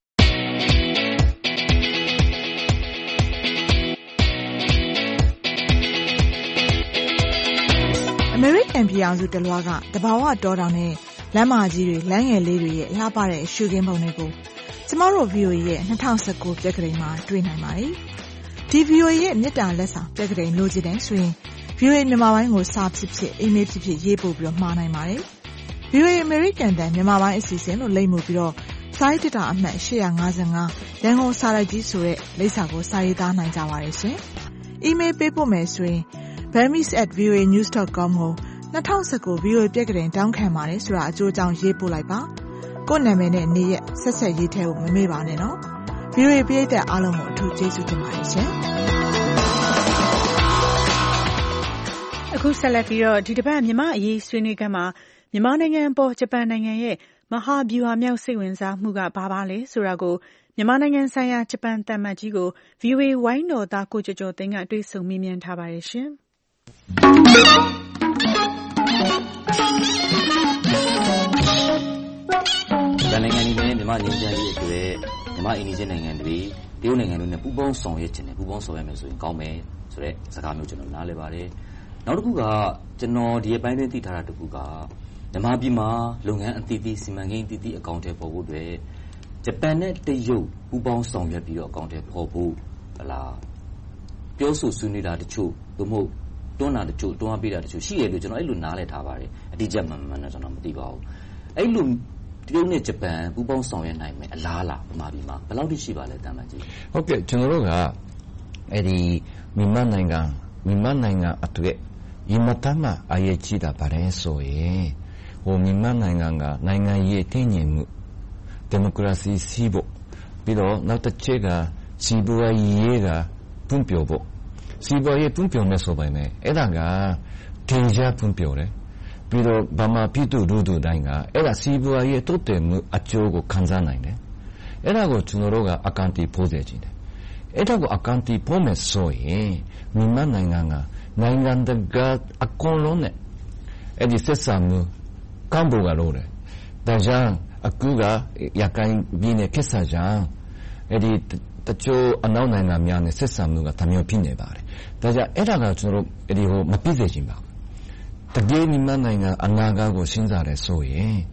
အမေရိကန်ပြည်အောင်စုတလွှားကတဘာဝတောတောင်နဲ့လမ်းမကြီးတွေလမ်းငယ်လေးတွေရဲ့လှပတဲ့ရှုခင်းပုံတွေကိုကျမတို့ ဗွီအိုအေ ရဲ့၂၀၁၉ပြက်ကလေးမှာတွေ့နိုင်ပါတယ်။ဒီ ဗွီအိုအေ ရဲ့မြစ်တာလက်ဆောင်ပြက်ကလေးလိုချင်တယ်ဆိုရင် ဗွီအိုအေ မြန်မာပိုင်းကိုစာဖြစ်ဖြစ်အီးမေးလ်ဖြစ်ဖြစ်ရေးပို့ပြီးတော့မှာနိုင်ပါတယ်။ ဗွီအိုအေ အမေရိကန်တန်မြန်မာပိုင်းအစီအစဉ်လို့လိပ်မှုပြီးတော့စာရေးတက်တာအမှတ်၈၅၅ရန်ကုန်စာရိုက်ကြီးဆိုတဲ့လိပ်စာကိုစာရေးသားနိုင်ကြပါတယ်ရှင်။အီးမေးလ်ပေးပို့မယ်ဆိုရင်burmese at v o a news dot com ကို၂၀၁၉ ဗီအိုအေပြက်ကလေးတောင်းခံပါတယ်ဆိုတာအကျိုးအကြောင်းရေးပို့လိုက်ပါကိုယ့်နာမည်နဲ့နေ့ရက်ဆက်ဆက်ရေးထဲကိုမမေ့ပါနဲ့နော် ဗီအိုအေ ပရိသတ်အားလုံးကိုအထူးကျေးဇူးတင်ပါတယ်ရှင်အခုဆက်လက်ပြီးတော့ဒီတစ်ပတ်မြန်မာအရေးဆွေးနွေးခန်းမှာမြန်မာနိုင်ငံပေါ်ဂျပန်နိုင်ငံရဲ့မဟာဗျူဟာမြောက်စိတ်ဝင်စားမှုကဘာပါလဲဆိုတာကိုမြန်မာနိုင်ငံဆိုင်ရာဂျပန်သံအမတ်ကြီးကို ဗွီအိုအေ ဝိုင်းတော်သားကိုကျော်ကျော်သိန်းကတွေ့ဆုံမေးမြန်းထားပါတယ်ရှင်။ဂျပန်နိုင်ငံအနေနဲ့မြန်မာငြိမ်းချမ်းရေးအတွက်မြန်မာအိမ်နီးချင်းနိုင်ငံတွေတရုတ်နိုင်ငံတို့နဲ့ပူးပေါင်းဆောင်ရွက်ခြင်းနဲ့ပူးပေါင်းဆောင်ရွက်မယ်ဆိုရင်ကောင်းမယ်ဆိုတဲ့စကားမျိုးကျွန်တော်နားလည်ပါတယ်။နောက်တစ်ခုကကျွန်တော်ဒီအပိုင်းတွင်သိထားတာတစ်ခုကမြန်မာပြည်မှာလုပ်ငန်းအသီးသီးစီမံကိန်းအသီးသီးအကောင့်တွေပေါ်ဖို့အတွက်ဂျပန်နဲ့တရုတ်ပူးပေါင်းဆောင်ရွက်ပြီးတော့အကောင့်တွေပေါ်ဖို့ဟလာပြောဆိုဆွေးနွေးတာတချို့သို့မဟုတ်တွန်းတာတချို့တွန်းအားပေးတာတချို့ရှိတယ်လို့ကျွန်တော်အဲ့လိုနားလည်ထားပါတယ်အတိအကျမှန်မှန်တော့ကျွန်တော်မသိပါဘူးအဲ့လိုတရုတ်နဲ့ဂျပန်ပူးပေါင်းဆောင်ရွက်နိုင်မယ်အလားလားဗမာပြည်မှာဘယ်လောက်ထိရှိပါလဲတမ်းမကြီးဟုတ်ကဲ့ကျွန်တော်တို့ကအဲ့ဒီမြန်မာနိုင်ငံမြန်မာနိုင်ငံအတွက်ဒီမတမအရေးကြီးတာပါတယ်ဆိုရင်ဟိုမြန်မာနိုင်ငံကနိုင်ငံရေးတည်ငြိမ်မှုဒီမိုကရေစီစီးဖို့ပြီးတော့နောက်တစ်ချက်ကစီးပွားရေးကပွံ့ဖြိုးဖို့စီးပွားရေးပွံ့ဖြိုးမယ်ဆိုပေမဲ့အဲ့ဒါကတင်ကြပွံ့ဖြိုးတယ်ပြီးတော့ဗမာပြည်သူလူထုတိုင်းကအဲ့ဒါစီးပွားရေးတိုးတက်မှုအကျိုးကိုခံစားနိုင်တယ်အဲ့ဒါကိုကျွန်တော်တို့ကအကန့်အသတ်ပို့စေချင်တယ်အဲ့ဒါကိုအကန့်အသတ်ပို့မယ်ဆိုရင်မြန်မာနိုင်ငံကနိုင်ငံတကာအကုန်လုံးနဲ့အဲ့ဒီဆက်ဆံမှုကံပေါ်ကလို့တယ်ဒါကြောင့်အခုကရခိုင်ပြည်နယ်ကိစ္စကြောင့်အဲ့ဒီတချို့အနောက်နိုင်ငံများနဲ့ဆက်ဆံမှုကတမျိုးဖြစ်နေပါတယ်ဒါကြောင့်အဲ့ဒါကကျွန်တော်တို့အဲ့ဒီဟိုမပြည့်စုံချင်ပါဘူးတကယ်မြန်မာနိုင်ငံအနာဂတ်ကိုစဉ်းစားရဲဆိုရင်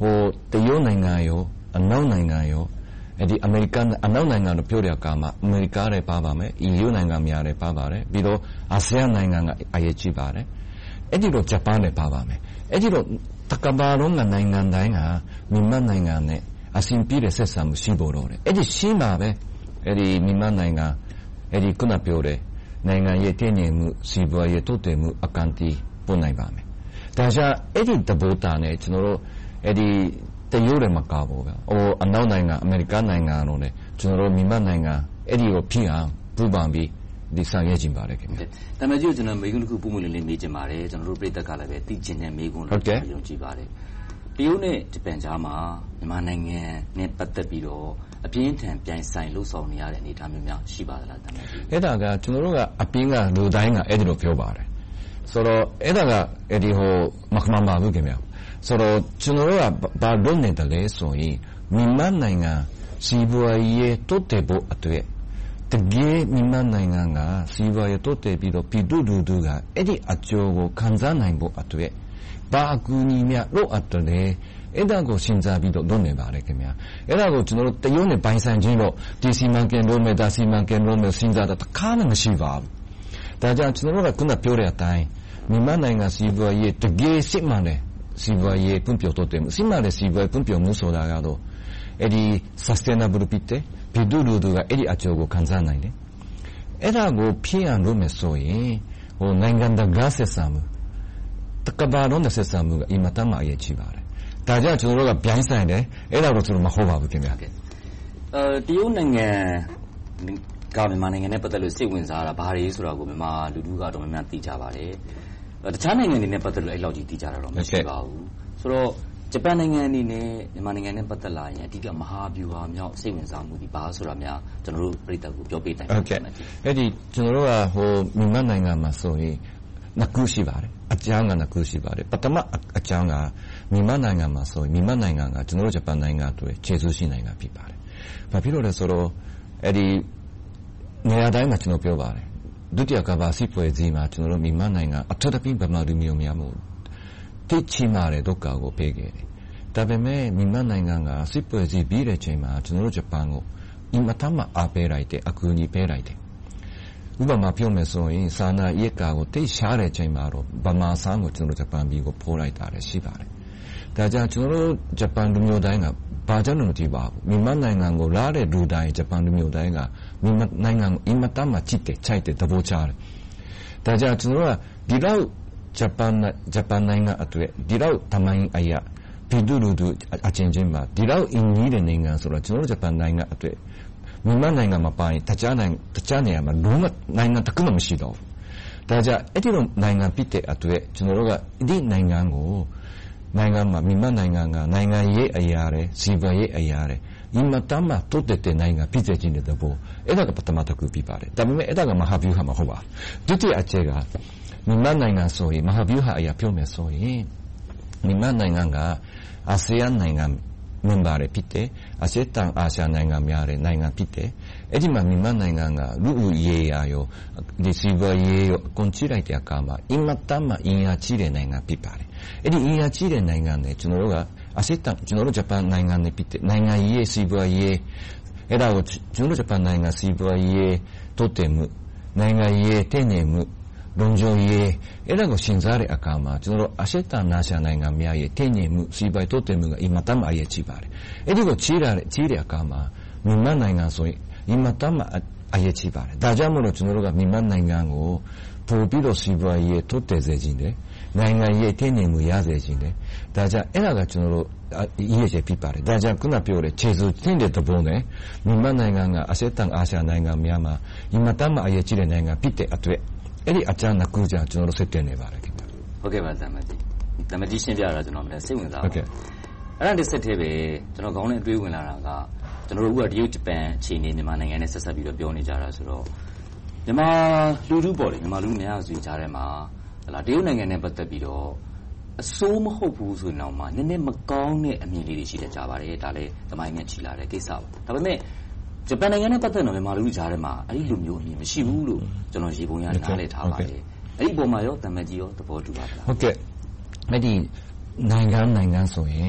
တရုတ်နိုင်ငံရောအနောက်နိုင်ငံရောအဲ့ဒီအမေရိကန်အနောက်နိုင်ငံတို့ပြောတဲ့အခါမှာအမေရိကလည်းပါပါမယ် E U နိုင်ငံများလည်းပါပါတယ်ပြီးတော့အာဆီယံနိုင်ငံကအရေးကြီးပါတယ်အဲ့ဒီတော့ဂျပန်လည်းပါပါမယ်အဲ့ဒီတော့တကဘာလုံးနိုင်ငံတိုင်းကမြန်မာနိုင်ငံနဲ့အဆင်ပြေတဲ့ဆက်ဆံမှုရှိဖို့တော့တယ်အဲ့ဒီရှင်းပါပဲအဲ့ဒီမြန်မာနိုင်ငံအဲ့ဒီခုနပြောတဲ့နိုင်ငံရဲ့တည်ငြိမ်မှုစီးပွားရေးတိုးတက်မှုအကန့်အသတ်ပို့နိုင်ပါမယ်ဒါကြောင့်အဲ့ဒီတဘောတာနဲ့ကျွန်တော်တို့အဲ့ဒီတရုတ်လည်းမကဘူးဗျ။ဟိုအနောက်နိုင်ငံအမေရိကန်နိုင်ငံတို့လည်းကျွန်တော်တို့မြန်မာနိုင်ငံအဲ့ဒီကိုဖြစ်အောင်ပူပန်ပြီးဒီဆောင်ရွက်ခြင်းပါတယ်ခင်ဗျ။ဒါမှမဟုတ်ကျွန်တော်မေးခွန်းတစ်ခုပုံမှန်လေးလေးမေးချင်ပါတယ်ကျွန်တော်တို့ပြည်သက်ကလည်းပဲသိချင်တဲ့မေးခွန်းလေးယုံကြည်ပါတယ်။တရုတ်နဲ့ဂျပန်ကြားမှာမြန်မာနိုင်ငံနဲ့ပတ်သက်ပြီးတော့အပြင်းထန်ပြိုင်ဆိုင်လှုပ်ဆောင်နေရတဲ့အနေအထားမျိုးများရှိပါသလားတမန်ကြီး။အဲ့ဒါကကျွန်တော်တို့ကအပြင်းကလူတိုင်းကအဲ့ဒီလိုပြောပါတယ်။ဆိုတော့အဲ့ဒါကအဲ့ဒီဟိုမခမန်ပါဘူးခင်ဗျ။ဆိုတော့ကျွန်တော်တို့ကဘာလုပ်နေတယ်လဲဆိုရင်မြန်မာနိုင်ငံစီးပွားရေးတိုးတက်ဖို့အတွက်တကယ်မြန်မာနိုင်ငံကစီးပွားရေးတိုးတက်ပြီးတော့ပြည်သူလူထုကအဲ့ဒီအကျိုးကိုခံစားနိုင်ဖို့အတွက်ဘာအကူအညီများလို့အပ်တယ်အဲ့ဒါကိုစဉ်းစားပြီးတော့လုပ်နေပါတယ်ခင်ဗျာအဲ့ဒါကိုကျွန်တော်တို့တရုတ်နဲ့ပိုင်းဆိုင်ခြင်းတော့ဒီစီမံကိန်းတို့နဲ့ဒါစီမံကိန်းတို့နဲ့စဉ်းစားတာတခါမှမရှိပါဘူးဒါကြောင့်ကျွန်တော်တို့ကခုနပြောတဲ့အတိုင်းမြန်မာနိုင်ငံစီးပွားရေးတကယ်စစ်မှန်တယ်စီးပွားရေးဖွံ့ဖြိုးတိုးတက်မှုစီမံတဲ့စီးပွားရေးဖွံ့ဖြိုးမှုဆိုတာကတော့အဲ့ဒီ sustainable ဖြစ်တဲ့ပြည်သူလူထုကအဲ့ဒီအကျိုးကိုခံစားနိုင်တယ်အဲ့ဒါကိုဖြစ်အောင်လုပ်မယ်ဆိုရင်ဟိုနိုင်ငံတကာဆက်ဆံမှုတကဘာလုံးနဲ့ဆက်ဆံမှုကအင်မတန်မှအရေးကြီးပါတယ်ဒါကြောင့်ကျွန်တော်တို့ကပြိုင်းဆိုင်တယ်အဲ့ဒါကိုကျွန်တော်မဟုတ်ပါဘူးခင်ဗျာအဲတရုတ်နိုင်ငံကမြန်မာနိုင်ငံနဲ့ပတ်သက်လို့စိတ်ဝင်စားတာဘာတွေဆိုတာကိုမြန်မာလူထုကတော့များများသိကြပါတယ်တခြားနိုင်ငံတွေနဲ့ပတ်သက်လို့အဲ့လောက်ကြီးသိကြတာတော့မရှိပါဘူးဆိုတော့ဂျပန်နိုင်ငံအနေနဲ့မြန်မာနိုင်ငံနဲ့ပတ်သက်လာရင်အဓိကမဟာဗျူဟာမြောက်စိတ်ဝင်စားမှုဒီဘာဆိုတာများကျွန်တော်တို့ပြည်သက်ကိုပြောပြနိုင်ပါတယ်အဲ့ဒီကျွန်တော်တို့ကဟိုမြန်မာနိုင်ငံမှာဆိုရင်နှစ်ခုရှိပါတယ်အကြောင်းကနှစ်ခုရှိပါတယ်ပထမအကြောင်းကမြန်မာနိုင်ငံမှာဆိုရင်မြန်မာနိုင်ငံကကျွန်တော်တို့ဂျပန်နိုင်ငံတွေခြေစွရှိနိုင်ငံဖြစ်ပါတယ်ဘာဖြစ်လို့လဲဆိုတော့အဲ့ဒီနေရာတိုင်းမှာကျွန်တော်ပြောပါတယ်ဒုတိယကမ္ဘာစစ်ပွဲကြီးမှာကျွန်တော်တို့မြန်မာနိုင်ငံအထက်တပင်းဗမာလူမျိုးများမှုတိတ်ချမာတဲ့ဒုက္ခကိုပေးခဲ့တယ်။ဒါပေမဲ့မြန်မာနိုင်ငံကစစ်ပွဲကြီးပြီးတဲ့ချိန်မှာကျွန်တော်တို့ဂျပန်ကိုအင်မတန်မှအားပေးလိုက်တယ်အကူအညီပေးလိုက်တယ်။ဥပမာပြောမယ်ဆိုရင်စာနာရေးကာကိုတိတ်ရှားတဲ့ချိန်မှာတော့ဗမာဆန်းကိုကျွန်တော်တို့ဂျပန်ပြည်ကိုပို့လိုက်တာလည်းရှိပါတယ်။ဒါကြောင့်ကျွန်တော်တို့ဂျပန်လူမျိုးတိုင်းကဘာကြောင့်လဲမသိပါဘူးမြန်မာနိုင်ငံကိုလာတဲ့လူတိုင်းဂျပန်လူမျိုးတိုင်းကမြန်မာနိုင်ငံအင်မတန်မှချစ်တယ်ချိုက်တယ်သဘောကျတယ်ဒါကြောင့်ကျွန်တော်ကဒီတော့ဂျပန်ဂျပန်နိုင်ငံအတွက်ဒီတော့တမိုင်းအရာပြည်သူလူထုအချင်းချင်းမှာဒီတော့အင်ကြီးတဲ့နိုင်ငံဆိုတော့ကျွန်တော်ဂျပန်နိုင်ငံအတွက်မြန်မာနိုင်ငံမှာပိုင်းတခြားနိုင်ငံတခြားနေရာမှာလုံးဝနိုင်ငံတစ်ခုမှမရှိတော့ဘူးဒါကြောင့်အဲ့ဒီလိုနိုင်ငံပြတဲ့အတွက်ကျွန်တော်တို့ကဒီနိုင်ငံကိုနိုင်ငံမှာမြန်မာနိုင်ငံကနိုင်ငံရေးအရာတွေစီးပွားရေးအရာတွေအင်မတန်မှတိုးတက်တဲ့နိုင်ငံပြည်သက်ခြင်းတဲ့ဘောအဲ့ဒါကပထမတစ်ခုပြပါတယ်ဒါပေမဲ့အဲ့ဒါကမဟာဗျူဟာမဟုတ်ပါဘူးဒုတိယအချက်ကမြန်မာနိုင်ငံဆိုရင်မဟာဗျူဟာအရာပြောမယ်ဆိုရင်မြန်မာနိုင်ငံကအာဆီယံနိုင်ငံမန်ဘာတွေဖြစ်တယ်အရှေ့တောင်အာရှနိုင်ငံများတဲ့နိုင်ငံဖြစ်တယ်အဲ့ဒီမှာမြန်မာနိုင်ငံကလူဦးရေရာရောဒီစီးပွားရေးရောအကုန်ချိလိုက်တဲ့အခါမှာအင်မတန်မှအင်အားကြီးတဲ့နိုင်ငံဖြစ်ပါတယ်အဲ့ဒီအင်အားကြီးတဲ့နိုင်ငံနဲ့ကျွန်တော်တို့ကအစစ်တမ်းကျွန်တော်တို့ဂျပန်နိုင်ငံနဲ့ပြည်နိုင်ငံရေးစီးပွားရေးအဲ့ဒါကိုကျွန်တော်တို့ဂျပန်နိုင်ငံစီးပွားရေးတိုးတက်မှုနိုင်ငံရေးတည်ငြိမ်မှုလုံခြုံရေးအဲ့ဒါကိုရှင်းစားတဲ့အခါမှာကျွန်တော်တို့အစစ်တမ်းနာရှာနိုင်ငံများရဲ့တည်ငြိမ်မှုစီးပွားရေးတိုးတက်မှုကအင်မတန်မှအရေးကြီးပါတယ်အဲ့ဒီကိုချီးရတဲ့ချီးတဲ့အခါမှာမြန်မာနိုင်ငံဆိုရင်အင်မတန်မှအရေးကြီးပါတယ်ဒါကြောင့်မို့လို့ကျွန်တော်တို့ကမြန်မာနိုင်ငံကိုပို့ပြီးတော့စီးပွားရေးတိုးတက်စေခြင်းတယ်နိုင်ငံရေးတည်ငြိမ်မှုရစေခြင်းတယ်ဒါကြောင့်အဲ့ဒါကကျွန်တော်တို့အရေးကြီးဖြစ်ပါတယ်ဒါကြောင့်ခုနပြောတဲ့ခြေစွတင်တဲ့သဘောနဲ့မြန်မာနိုင်ငံကအရှေ့တောင်အာရှနိုင်ငံများမှာအင်မတန်မှအရေးကြီးတဲ့နိုင်ငံဖြစ်တဲ့အတွက်အဲ့ဒီအကြမ်းနှစ်ခုကြောင့်ကျွန်တော်တို့စိတ်တင်နေပါတယ်ခင်ဗျဟုတ်ကဲ့ပါသမတ်ကြီးသမတ်ကြီးရှင်းပြတာကျွန်တော်လည်းစိတ်ဝင်စားပါတယ်အဲ့ဒါတစ်ဆက်တည်းပဲကျွန်တော်ခေါင်းနဲ့အတွေးဝင်လာတာကကျွန်တော်တို့ကတရုတ်ဂျပန်အခြေအနေမြန်မာနိုင်ငံနဲ့ဆက်ဆက်ပြီးတော့ပြောနေကြတာဆိုတော့မြန်မာလူထုပေါ်တယ်မြန်မာလူများစုကြားထဲမှာဟလာတရုတ်နိုင်ငံနဲ့ပတ်သက်ပြီးတော့အစိုးမဟုတ်ဘူးဆိုရင်တော့မှနည်းနည်းမကောင်းတဲ့အမြင်လေးတွေရှိတဲ့ကြားပါတယ်ဒါလည်းသမိုင်းနဲ့ချီလာတဲ့ကိစ္စပါဒါပေမဲ့ဂျပန်နိုင်ငံနဲ့ပတ်သက်တော့မြန်မာလူထုကြားထဲမှာအဲ့ဒီလိုမျိုးအမြင်မရှိဘူးလို့ကျွန်တော်ရေပုံရနားလည်ထားပါတယ်အဲ့ဒီပုံမှာရောတမန်ကြီးရောသဘောတူပါလားဟုတ်ကဲ့အဲ့ဒီနိုင်ငံနိုင်ငံဆိုရင်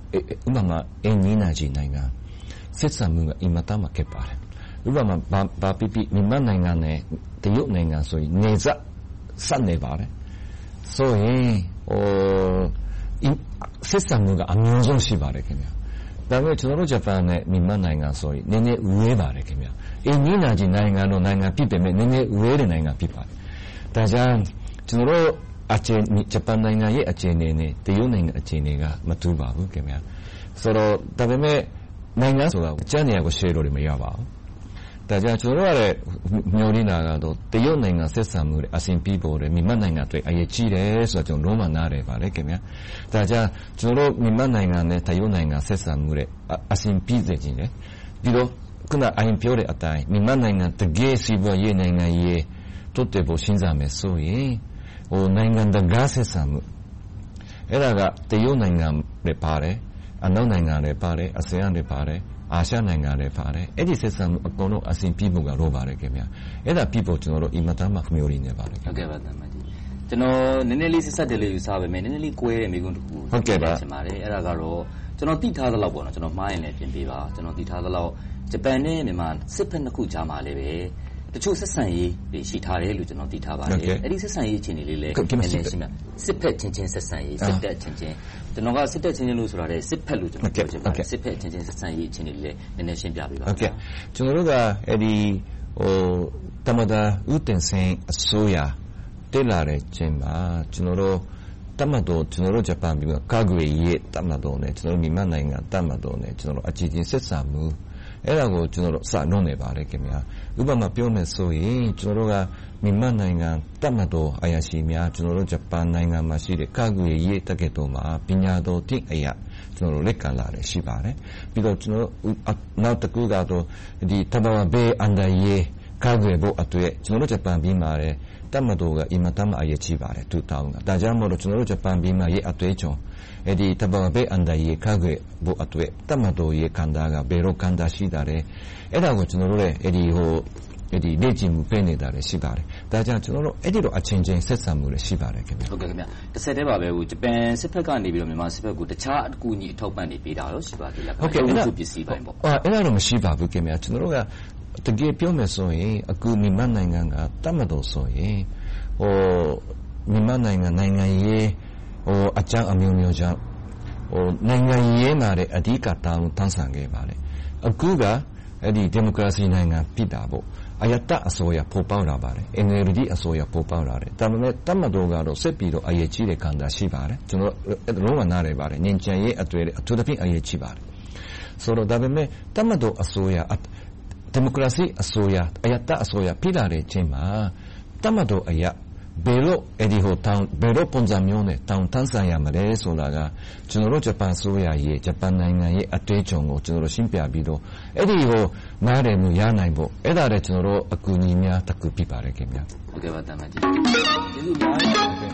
ဥပမာအင်ဂျင်နာကြီးနိုင်ငံဆက်ဆံမှုကအင်မတန်မှခက်ပါတယ်ဥပမာဘာပီပီမြန်မာနိုင်ငံနဲ့တရုတ်နိုင်ငံဆိုရင်နေစပ်ဆက်နေပါတယ်ဆိုရင်ဟိုဆက်ဆံမှုကအများဆုံးရှိပါတယ်ခင်ဗျာဒါပေမဲ့ကျွန်တော်တို့ဂျပန်နဲ့မြန်မာနိုင်ငံဆိုရင်နည်းနည်းဝေးပါတယ်ခင်ဗျာအင်ဂျင်နာကြီးနိုင်ငံတို့နိုင်ငံဖြစ်ပေမဲ့နည်းနည်းဝေးတဲ့နိုင်ငံဖြစ်ပါတယ်ဒါကြောင့်ကျွန်တော်တို့အခြေဂျပန်နိုင်ငံရဲ့အခြေအနေနဲ့တရုတ်နိုင်ငံအခြေအနေကမတူပါဘူးခင်ဗျာဆိုတော့ဒါပေမဲ့နိုင်ငံဆိုတာအကျဉ်းနေရာကိုရှယ်လို့မရပါဘူးဒါကြောင့်ကျွန်တော်တို့ရဲ့မျိုးရင်းနာကတော့တရုတ်နိုင်ငံဆက်ဆံမှုအစဉ်ပြီးပေါ်တယ်မြန်မာနိုင်ငံတွေအရေးကြီးတယ်ဆိုတော့ကျွန်တော်လုံးဝနားတယ်ပါလေခင်ဗျာဒါကြောင့်ကျွန်တော်တို့မြန်မာနိုင်ငံနဲ့တရုတ်နိုင်ငံဆက်ဆံမှုအစဉ်ပြီးစေခြင်းလေပြီးတော့ခုနအရင်ပြောတဲ့အတိုင်းမြန်မာနိုင်ငံတကယ်စီးပွားရေးနိုင်ငံရေးတိုးတက်ဖို့စဉ်းစားမယ်ဆိုရင်ဟိုနိုင်ငံတကာဆက်ဆံမှုအဲ့ဒါကတရုတ်နိုင်ငံတွေပါတယ်အနောက်နိုင်ငံတွေပါတယ်အာဆီယံတွေပါတယ်အာရှနိုင်ငံတွေပါတယ်အဲ့ဒီဆက်ဆံမှုအကုန်လုံးအစဉ်ပြမှုကတော့ပါတယ်ခင်ဗျာအဲ့ဒါပြဖို့ကျွန်တော်တို့အင်မတန်မှမျိုးရင်းနေပါတယ်ဟုတ်ကဲ့ပါတမန်ကြီးကျွန်တော်နည်းနည်းလေးဆက်ဆက်တယ်လေးယူစားပါမယ်နည်းနည်းလေးကွဲတဲ့မိကုန်းတစ်ခုဟုတ်ကဲ့ပါရှင်ပါတယ်အဲ့ဒါကတော့ကျွန်တော်သိထားသလောက်ပေါ့နော်ကျွန်တော်မှားရင်လည်းပြင်ပေးပါကျွန်တော်သိထားသလောက်ဂျပန်နဲ့မြန်မာစစ်ဖက်နှစ်ခုကြားမှာလည်းပဲတချို့ဆက်ဆံရေးတွေရှိထားတယ်လို့ကျွန်တော်သိထားပါတယ်အဲ့ဒီဆက်ဆံရေးအခြေအနေလေးလည်းနည်းနည်းရှင်းပြစစ်ဖက်ချင်းချင်းဆက်ဆံရေးစစ်တပ်ချင်းချင်းကျွန်တော်ကစစ်တပ်ချင်းချင်းလို့ဆိုတာလေစစ်ဖက်လို့ကျွန်တော်ပြောချင်ပါတယ်စစ်ဖက်ချင်းချင်းဆက်ဆံရေးအခြေအနေလေးလည်းနည်းနည်းရှင်းပြပေးပါဟုတ်ကဲ့ကျွန်တော်တို့ကအဲ့ဒီဟိုတမဒါဥတင်စင်အစိုးရတက်လာတဲ့ချိန်မှာကျွန်တော်တို့တမတော်ကျွန်တော်တို့ဂျပန်ပြည်ကကာကွယ်ရေးတမတော်နဲ့ကျွန်တော်တို့မြန်မာနိုင်ငံတမတော်နဲ့ကျွန်တော်တို့အကြီးကြီးဆက်ဆံမှုအဲ့ဒါကိုကျွန်တော်တို့စနှုတ်နေပါတယ်ခင်ဗျာဥပမာပြောမယ်ဆိုရင်ကျွန်တော်တို့ကမြန်မာနိုင်ငံတမတော်အရာရှိများကျွန်တော်တို့ဂျပန်နိုင်ငံမှာရှိတဲ့ကာကွယ်ရေးတက္ကသိုလ်မှာပညာတော်သင်အရာကျွန်တော်တို့လက်ခံလာတယ်ရှိပါတယ်ပြီးတော့ကျွန်တော်တို့နောက်တစ်ခုကတော့ဒီတဘာဝဘေးအန်ဒါရေးကာကွယ်ဖို့အတွက်ကျွန်တော်တို့ဂျပန်ပြည်မှာလည်းတမတော်ကအင်မတန်မှအရေးကြီးပါတယ်တူတောင်းတာဒါကြောင့်မို့လို့ကျွန်တော်တို့ဂျပန်ပြည်မှာရဲ့အတွေ့အကြုံအဲ့ဒီတဘာဝဘေးအန်ဒါရေးကာကွယ်ဖို့အတွက်တမတော်ရဲ့ခန္ဓာကဘယ်လိုခန္ဓာရှိတာလဲအဲ့ဒါကိုကျွန်တော်တို့လည်းအဲ့ဒီဟိုအဲ့ဒီလေ့ကျင့်မှုပေးနေတာလည်းရှိပါတယ်ဒါကြောင့်ကျွန်တော်တို့အဲ့ဒီတော့အချင်းချင်းဆက်ဆံမှုလည်းရှိပါတယ်ခင်ဗျဟုတ်ကဲ့ခင်ဗျတစ်ဆက်တည်းပါပဲဟိုဂျပန်စစ်ဖက်ကနေပြီးတော့မြန်မာစစ်ဖက်ကိုတခြားအကူအညီအထောက်ပံ့နေပေးတာရောရှိပါသေးလားဟုတ်ကဲ့အဲ့ဒါပစ္စည်းပိုင်းပေါ့အဲ့ဒါတော့မရှိပါဘူးခင်ဗျကျွန်တော်တို့ကတကယ်ပြောမယ်ဆိုရင်အခုမြန်မာနိုင်ငံကတမတော်ဆိုရင်ဟိုမြန်မာနိုင်ငံနိုင်ငံရေးဟိုအကြမ်းအမျိုးမျိုးကြောင့်ဟိုနိုင်ငံရေးမှာတဲ့အဓိကတောင်းတန်းဆောင်ခဲ့ပါတယ်အခုကအဲ့ဒီဒီမိုကရေစီနိုင်ငံပြည်တာပေါ့အယတအစိုးရပေါ်ပေါက်လာပါတယ် N L D အစိုးရပေါ်ပေါက်လာတယ်ဒါပေမဲ့တမတော်ကတော့ဆက်ပြီးတော့အရေးကြီးတဲ့ခံစားရှိပါတယ်ကျွန်တော်လုံးဝနားလည်ပါတယ်ငြိမ်းချမ်းရေးအတွေ့အထူးသဖြင့်အရေးကြီးပါတယ်ဆိုတော့ဒါပေမဲ့တမတော်အစိုးရဒီမိုကရေစီအစိုးရအယတအစိုးရပြည်လာတဲ့အချိန်မှာတမတော်အယဘယ်လိုအဲ့ဒီဟိုတောင်းဘယ်လိုပုံစံမျိုးနဲ့တောင်းတန်းဆိုင်ရမလဲဆိုတာကကျွန်တော်တို့ဂျပန်ဆိုရရဲ့ဂျပန်နိုင်ငံရဲ့အတွေ့အကြုံကိုကျွန်တော်တို့ရှင်းပြပြီးတော့အဲ့ဒီဟိုနားတယ်မှုရနိုင်ဖို့အဲ့ဒါလည်းကျွန်တော်တို့အကူအညီများတစ်ခုပြပါတယ်ခင်ဗျာဟုတ်ကဲ့ပါတမန်ကြီးကျေးဇူးများ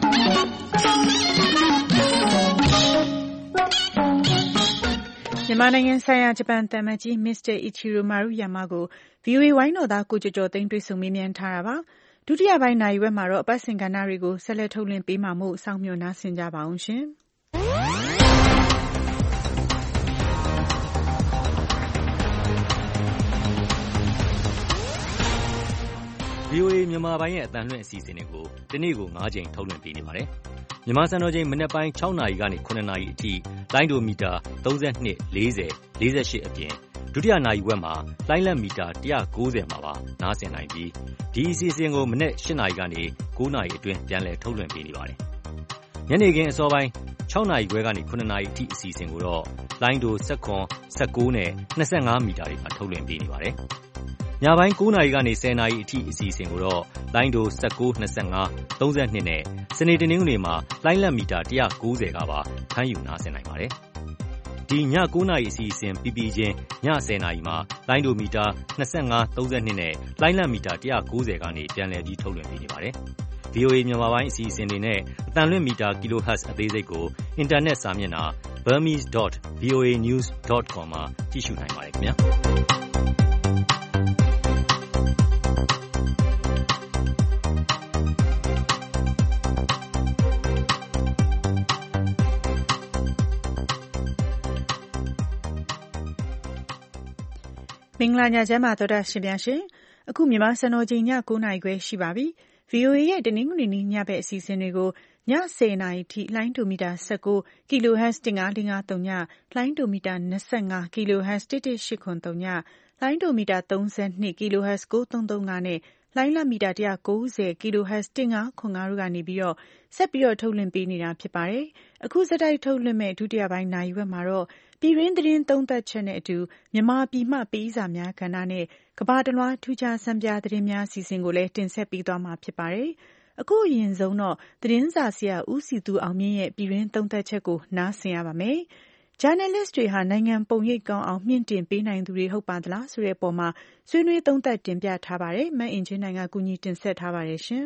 မြန်မာနိုင်ငံဆိုင်ရာဂျပန်သံအမတ်ကြီး မစ္စတာ Ichiro Maruyama ကို ဗွီအိုအေ ဝိုင်းတော်သားကိုကျော်ကျော်သိန်းတွေ့ဆုံမေးမြန်းထားတာပါဒုတိယပိုင်းနာရီဝက်မှာတော့အပတ်စဉ်ကဏ္ဍတွေကိုဆက်လက်ထုတ်လွှင့်ပေးမှာမို့စောင့်မျှော်နားဆင်ကြပါအောင်ရှင်။ ဗွီအိုအေ မြန်မာပိုင်းရဲ့အသံလွှင့်အစီအစဉ်တွေကိုဒီနေ့ကို၅ကြိမ်ထုတ်လွှင့်ပေးနေပါတယ်။မြန်မာစံတော်ချိန်မနက်ပိုင်း၆နာရီကနေ၇နာရီအထိလိုင်းဒိုမီတာ၃၂ ၄၀ ၄၈အပြင်ဒုတိယနာရီဝက်မှာလိုင်းလက်မီတာ၁၉၀မှာပါနားဆင်နိုင်ပြီးဒီအစီအစဉ်ကိုမနက်၈နာရီကနေ၉နာရီအတွင်းပြန်လည်ထုတ်လွှင့်ပေးနေပါတယ်။ညနေခင်းအစောပိုင်း၆နာရီခွဲကနေ၇နာရီအထိအစီအစဉ်ကိုတော့လိုင်းဒို၁၇ ၁၉နဲ့၂၅မီတာတွေမှာထုတ်လွှင့်ပေးနေပါတယ်။ညပိုင်း၉နာရီကနေ၁၀နာရီအထိအစီအစဉ်ကိုတော့လိုင်းဒို၁၉ ၂၅ ၃၂နဲ့စနေတနင်္ဂနွေမှာလိုင်းလက်မီတာ၁၉၀ကပါဖမ်းယူနားဆင်နိုင်ပါတယ်။ဒီည၉နာရီအစီအစဉ်ပြီးပြီးချင်းည၁၀နာရီမှာလိုင်းဒိုမီတာ၂၅ ၃၂နဲ့လိုင်းလက်မီတာ၁၉၀ကနေပြန်လည်ပြီးထုတ်လွှင့်ပေးနေပါတယ်။ ဗွီအိုအေ မြန်မာပိုင်းအစီအစဉ်တွေနဲ့အသံလွှင့်မီတာ kilohertz အသေးစိတ်ကိုအင်တာနက်စာမျက်နှာ burmese dot v o a news dot com မှာကြည့်ရှုနိုင်ပါတယ်ခင်ဗျာ။မင်္ဂလာညချမ်းပါသောတာရှင်များရှင်အခုမြန်မာစံတော်ချိန်ည၉နာရီခွဲရှိပါပြီ ဗွီအိုအေ ရဲ့တနင်္ဂနွေနေ့ညဘက်အစီအစဉ်တွေကိုည၁၀နာရီထိလိုင်းဒိုမီတာ၁၉ kHz တစ်ငါးလေးငါးသုံးညလိုင်းဒိုမီတာ၂၅ kHz တစ်တစ်ရှစ်ခွန်သုံးညလိုင်းဒိုမီတာ၃၂ kHz ၉သုံးသုံးငါနဲ့လိုင်းလမီတာ၁၉၀ kHz တစ်ငါးခွန်ငါတို့ကနေပြီးတော့ဆက်ပြီးတော့ထုတ်လွှင့်ပေးနေတာဖြစ်ပါတယ်အခုစက်တိုက်ထုတ်လွှင့်မဲ့ဒုတိယပိုင်းနာရီဝက်မှာတော့ပြည်ရင်းသတင်းသုံးသပ်ချက်နဲ့အတူမြန်မာပြည်မှပေးစာများကဏ္ဍနဲ့ကမ္ဘာတလွှားထူးခြားစံပြသတင်းများအစီအစဉ်ကိုလည်းတင်ဆက်ပေးသွားမှာဖြစ်ပါတယ်အခုအရင်ဆုံးတော့သတင်းစာဆရာဦးစီသူအောင်မြင့်ရဲ့ပြည်ရင်းသုံးသပ်ချက်ကိုနားဆင်ရပါမယ်ဂျာနယ်လစ်တွေဟာနိုင်ငံပုံရိပ်ကောင်းအောင်မြင့်တင်ပေးနိုင်သူတွေဟုတ်ပါသလားဆိုတဲ့အပေါ်မှာဆွေးနွေးသုံးသပ်တင်ပြထားပါတယ်မအင်ချင်းနိုင်ကကူညီတင်ဆက်ထားပါတယ်ရှင်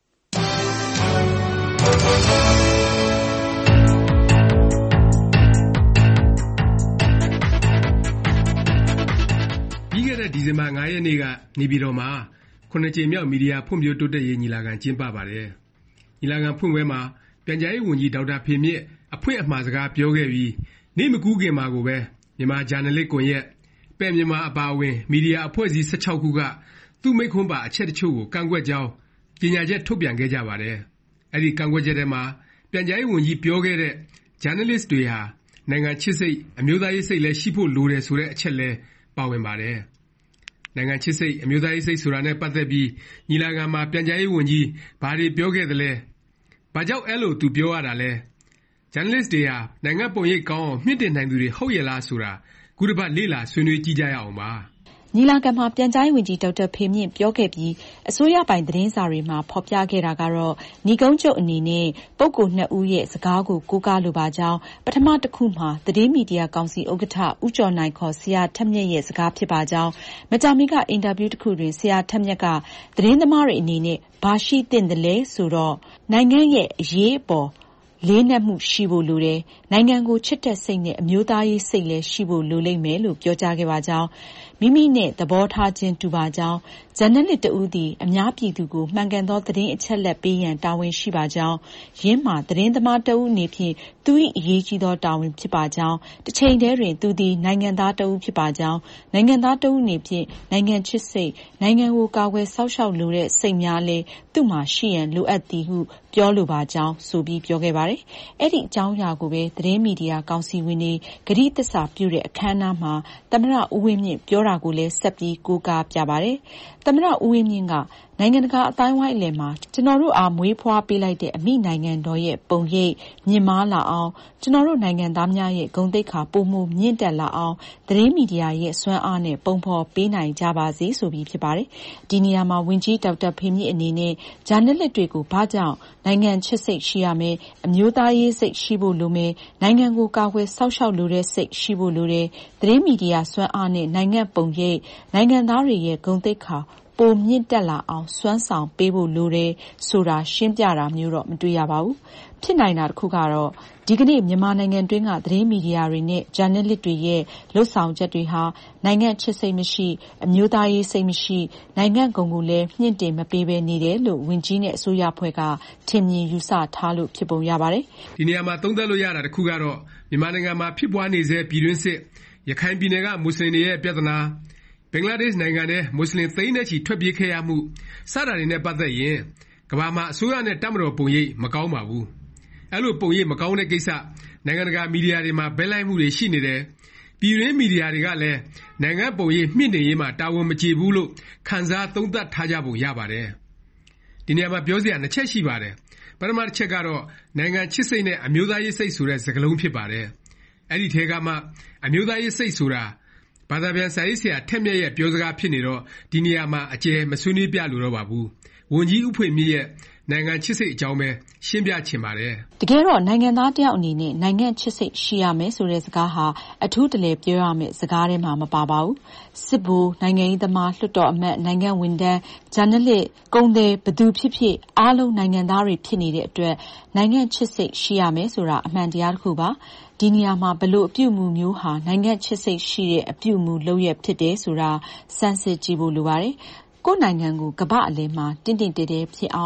ပြီးခဲ့တဲ့ဒီဇင်ဘာ၅ရက်နေ့ကနေပြည်တော်မှာခုနှစ်ကြိမ်မြောက်မီဒီယာဖွံ့ဖြိုးတိုးတက်ရေးညီလာခံကျင်းပပါတယ်ညီလာခံဖွင့်ပွဲမှာပြန်ကြားရေးဝန်ကြီးဒေါက်တာဖေမြင့်အဖွင့်အမှာစကားပြောခဲ့ပြီးနေ့မကူးခင်မှာကိုပဲမြန်မာဂျာနယ်လစ်ကွန်ရက်ပဲ့မြန်မာအပါအဝင်မီဒီယာအဖွဲ့အစည်း၁၆ခုကသူ့မိန့်ခွန်းပါအချက်တချို့ကိုကန့်ကွက်ကြောင်းကြေညာချက်ထုတ်ပြန်ခဲ့ကြပါတယ်အဲဒီကန့်ကွက်ချက်ထဲမှာပြန်ကြားရေးဝန်ကြီးပြောခဲ့တဲ့ဂျာနယ်လစ်တွေဟာနိုင်ငံချစ်စိတ်အမျိုးသားရေးစိတ်လည်းရှိဖို့လိုတယ်ဆိုတဲ့အချက်လည်းပါဝင်ပါတယ်နိုင်ငံချစ်စိတ်အမျိုးသားရေးစိတ်ဆိုတာနဲ့ပတ်သက်ပြီးညီလာခံမှာပြန်ကြားရေးဝန်ကြီးဘာတွေပြောခဲ့သလဲဘာကြောင့်အဲ့လိုသူပြောရတာလဲဂျာနယ်လစ်တွေဟာနိုင်ငံပုံရိပ်ကောင်းအောင်မြင့်တင်နိုင်သူတွေဟုတ်ရဲ့လားဆိုတာခုတစ်ပတ်လေ့လာဆွေးနွေးကြည့်ကြရအောင်ပါညီလာခံမှာပြန်ကြားရေးဝန်ကြီးဒေါက်တာဖေမြင့်ပြောခဲ့ပြီးအစိုးရပိုင်သတင်းစာတွေမှာဖော်ပြခဲ့တာကတော့ညီကုန်းချုပ်အနေနဲ့ပုဂ္ဂိုလ်နှစ်ဦးရဲ့စကားကိုကိုးကားလိုပါကြောင်းပထမတစ်ခုမှာသတင်းမီဒီယာကောင်စီဥက္ကဋ္ဌဦးကျော်နိုင်ခေါ်ဆရာထက်မြက်ရဲ့စကားဖြစ်ပါကြောင်းမကြာမီကအင်တာဗျူးတစ်ခုတွင်ဆရာထက်မြက်ကသတင်းသမားတွေအနေနဲ့ဘာရှိသင့်တယ်လဲဆိုတော့နိုင်ငံရဲ့အရေးအပေါ်လေးနက်မှုရှိဖို့လိုတယ်နိုင်ငံကိုချစ်တဲ့စိတ်နဲ့အမျိုးသားရေးစိတ်လည်းရှိဖို့လိုလိမ့်မယ်လို့ပြောကြားခဲ့ပါကြောင်းမိမိနဲ့သဘောထားခြင်းတူပါကြောင်းဂျာနယ်လစ်တဦးသည်အများပြည်သူကိုမှန်ကန်သောသတင်းအချက်လက်ပေးရန်တာဝန်ရှိပါကြောင်းရင်းမှာသတင်းသမားတဦးအနေဖြင့်သူ၏အရေးကြီးသောတာဝန်ဖြစ်ပါကြောင်းတစ်ချိန်တည်းတွင်သူသည်နိုင်ငံသားတဦးဖြစ်ပါကြောင်းနိုင်ငံသားတဦးအနေဖြင့်နိုင်ငံချစ်စိတ်နိုင်ငံကိုကာကွယ်စောင့်ရှောက်လိုတဲ့စိတ်များလည်းသူ့မှာရှိရန်လိုအပ်သည်ဟုပြောလိုပါကြောင်းဆိုပြီးပြောခဲ့ပါတယ်။အဲ့ဒီအကြောင်းအရာကိုပဲသတင်းမီဒီယာကောင်စီဝင်တွေဂရုသစ္စာပြုတဲ့အခမ်းအနားမှာသမ္မတဦးဝင်းမြင့်ပြောတာကိုလည်းဆက်ပြီးကိုးကားပြပါတယ်။သမ္မတဦးဝင်းမြင့်ကနိုင်ငံတကာအတိုင်းဝိုင်းအလယ်မှာကျွန်တော်တို့အားမွေးဖွားပေးလိုက်တဲ့အမိနိုင်ငံတော်ရဲ့ပုံရိပ်မြင့်မားလာအောင်ကျွန်တော်တို့နိုင်ငံသားများရဲ့ဂုဏ်သိက္ခာပိုမိုမြင့်တက်လာအောင်သတင်းမီဒီယာရဲ့စွမ်းအားနဲ့ပုံဖော်ပေးနိုင်ကြပါစေဆိုပြီးဖြစ်ပါတယ်။ဒီနေရာမှာဝန်ကြီးဒေါက်တာဖေမြင့်အနေနဲ့ဂျာနယ်လစ်တွေကိုဘာကြောင့်နိုင်ငံချစ်စိတ်ရှိရမယ်အမျိုးသားရေးစိတ်ရှိဖို့လိုမယ်နိုင်ငံကိုကာကွယ်စောင့်ရှောက်လိုတဲ့စိတ်ရှိဖို့လိုတယ်သတင်းမီဒီယာစွမ်းအားနဲ့နိုင်ငံပုံရိပ်နိုင်ငံသားတွေရဲ့ဂုဏ်သိက္ခာပိုမြင့်တက်လာအောင်စွမ်းဆောင်ပေးဖို့လိုတယ်ဆိုတာရှင်းပြတာမျိုးတော့မတွေ့ရပါဘူး။ဖြစ်နိုင်တာတစ်ခုကတော့ဒီကနေ့မြန်မာနိုင်ငံတွင်းကသတင်းမီဒီယာတွေနဲ့ဂျာနယ်လစ်တွေရဲ့လှုပ်ဆောင်ချက်တွေဟာနိုင်ငံချစ်စိတ်မရှိအမျိုးသားရေးစိတ်မရှိနိုင်ငံဂုဏ်ကိုလည်းမြင့်တင်မပေးဘဲနေတယ်လို့ဝန်ကြီးနဲ့အစိုးရဖွဲ့ကထင်မြင်ယူဆထားလို့ဖြစ်ပုံရပါတယ်။ဒီနေရာမှာသုံးသပ်လို့ရတာတစ်ခုကတော့မြန်မာနိုင်ငံမှာဖြစ်ပွားနေစေပြည်တွင်းစစ်ရခိုင်ပြည်နယ်ကမွတ်စလင်တွေရဲ့ပြဿနာဘင်္ဂလားဒေ့ရှ်နိုင်ငံထဲမွတ်စလင်သိန်းနဲ့ချီထွက်ပြေးခဲ့ရမှုစတာတွေနဲ့ပတ်သက်ရင်ကမ္ဘာမှာအစိုးရနဲ့တပ်မတော်ပုံရိပ်မကောင်းပါဘူးအဲ့လိုပုံရိပ်မကောင်းတဲ့ကိစ္စနိုင်ငံတကာမီဒီယာတွေမှာဘဲလိုက်မှုတွေရှိနေတယ်ပြည်တွင်းမီဒီယာတွေကလည်းနိုင်ငံပုံရိပ်မြင့်တင်ရေးမှာတာဝန်မကျေဘူးလို့ခံစားသုံးသပ်ထားကြပုံရပါတယ်ဒီနေရာမှာပြောစရာနှစ်ချက်ရှိပါတယ်ပထမတစ်ချက်ကတော့နိုင်ငံချစ်စိတ်နဲ့အမျိုးသားရေးစိတ်ဆိုတဲ့စကားလုံးဖြစ်ပါတယ်အဲ့ဒီထဲကမှအမျိုးသားရေးစိတ်ဆိုတာဘာသာပြန်စာရေးဆရာထက်မြက်ရဲ့ပြောစကားဖြစ်နေတော့ဒီနေရာမှာအကျယ်မဆွေးနွေးပြလို့တော့ပါဘူးဝန်ကြီးဥဖွေမြင့်ရဲ့နိုင်ငံချစ်စိတ်အကြောင်းပဲရှင်းပြချင်ပါတယ်တကယ်တော့နိုင်ငံသားတယောက်အနေနဲ့နိုင်ငံချစ်စိတ်ရှိရမယ်ဆိုတဲ့စကားဟာအထူးတလဲပြောရမယ်စကားထဲမှာမပါပါဘူးစစ်ဗိုလ်နိုင်ငံရေးသမားလွှတ်တော်အမတ်နိုင်ငံဝန်ထမ်းဂျာနယ်လစ်ကုန်သည်ဘသူဖြစ်ဖြစ်အားလုံးနိုင်ငံသားတွေဖြစ်နေတဲ့အတွက်နိုင်ငံချစ်စိတ်ရှိရမယ်ဆိုတာအမှန်တရားတစ်ခုပါဒီနေရာမှာဘလို့အပြုမူမျိုးဟာနိုင်ငံချစ်စိတ်ရှိတဲ့အပြုမူလုပ်ရဖြစ်တယ်ဆိုတာစမ်းစစ်ကြည့်ဖို့လိုပါတယ်ကိုယ့်နိုင်ငံကိုကမ္ဘာအလယ်မှာတင့်တင့်တဲတဲဖြစ်အောင်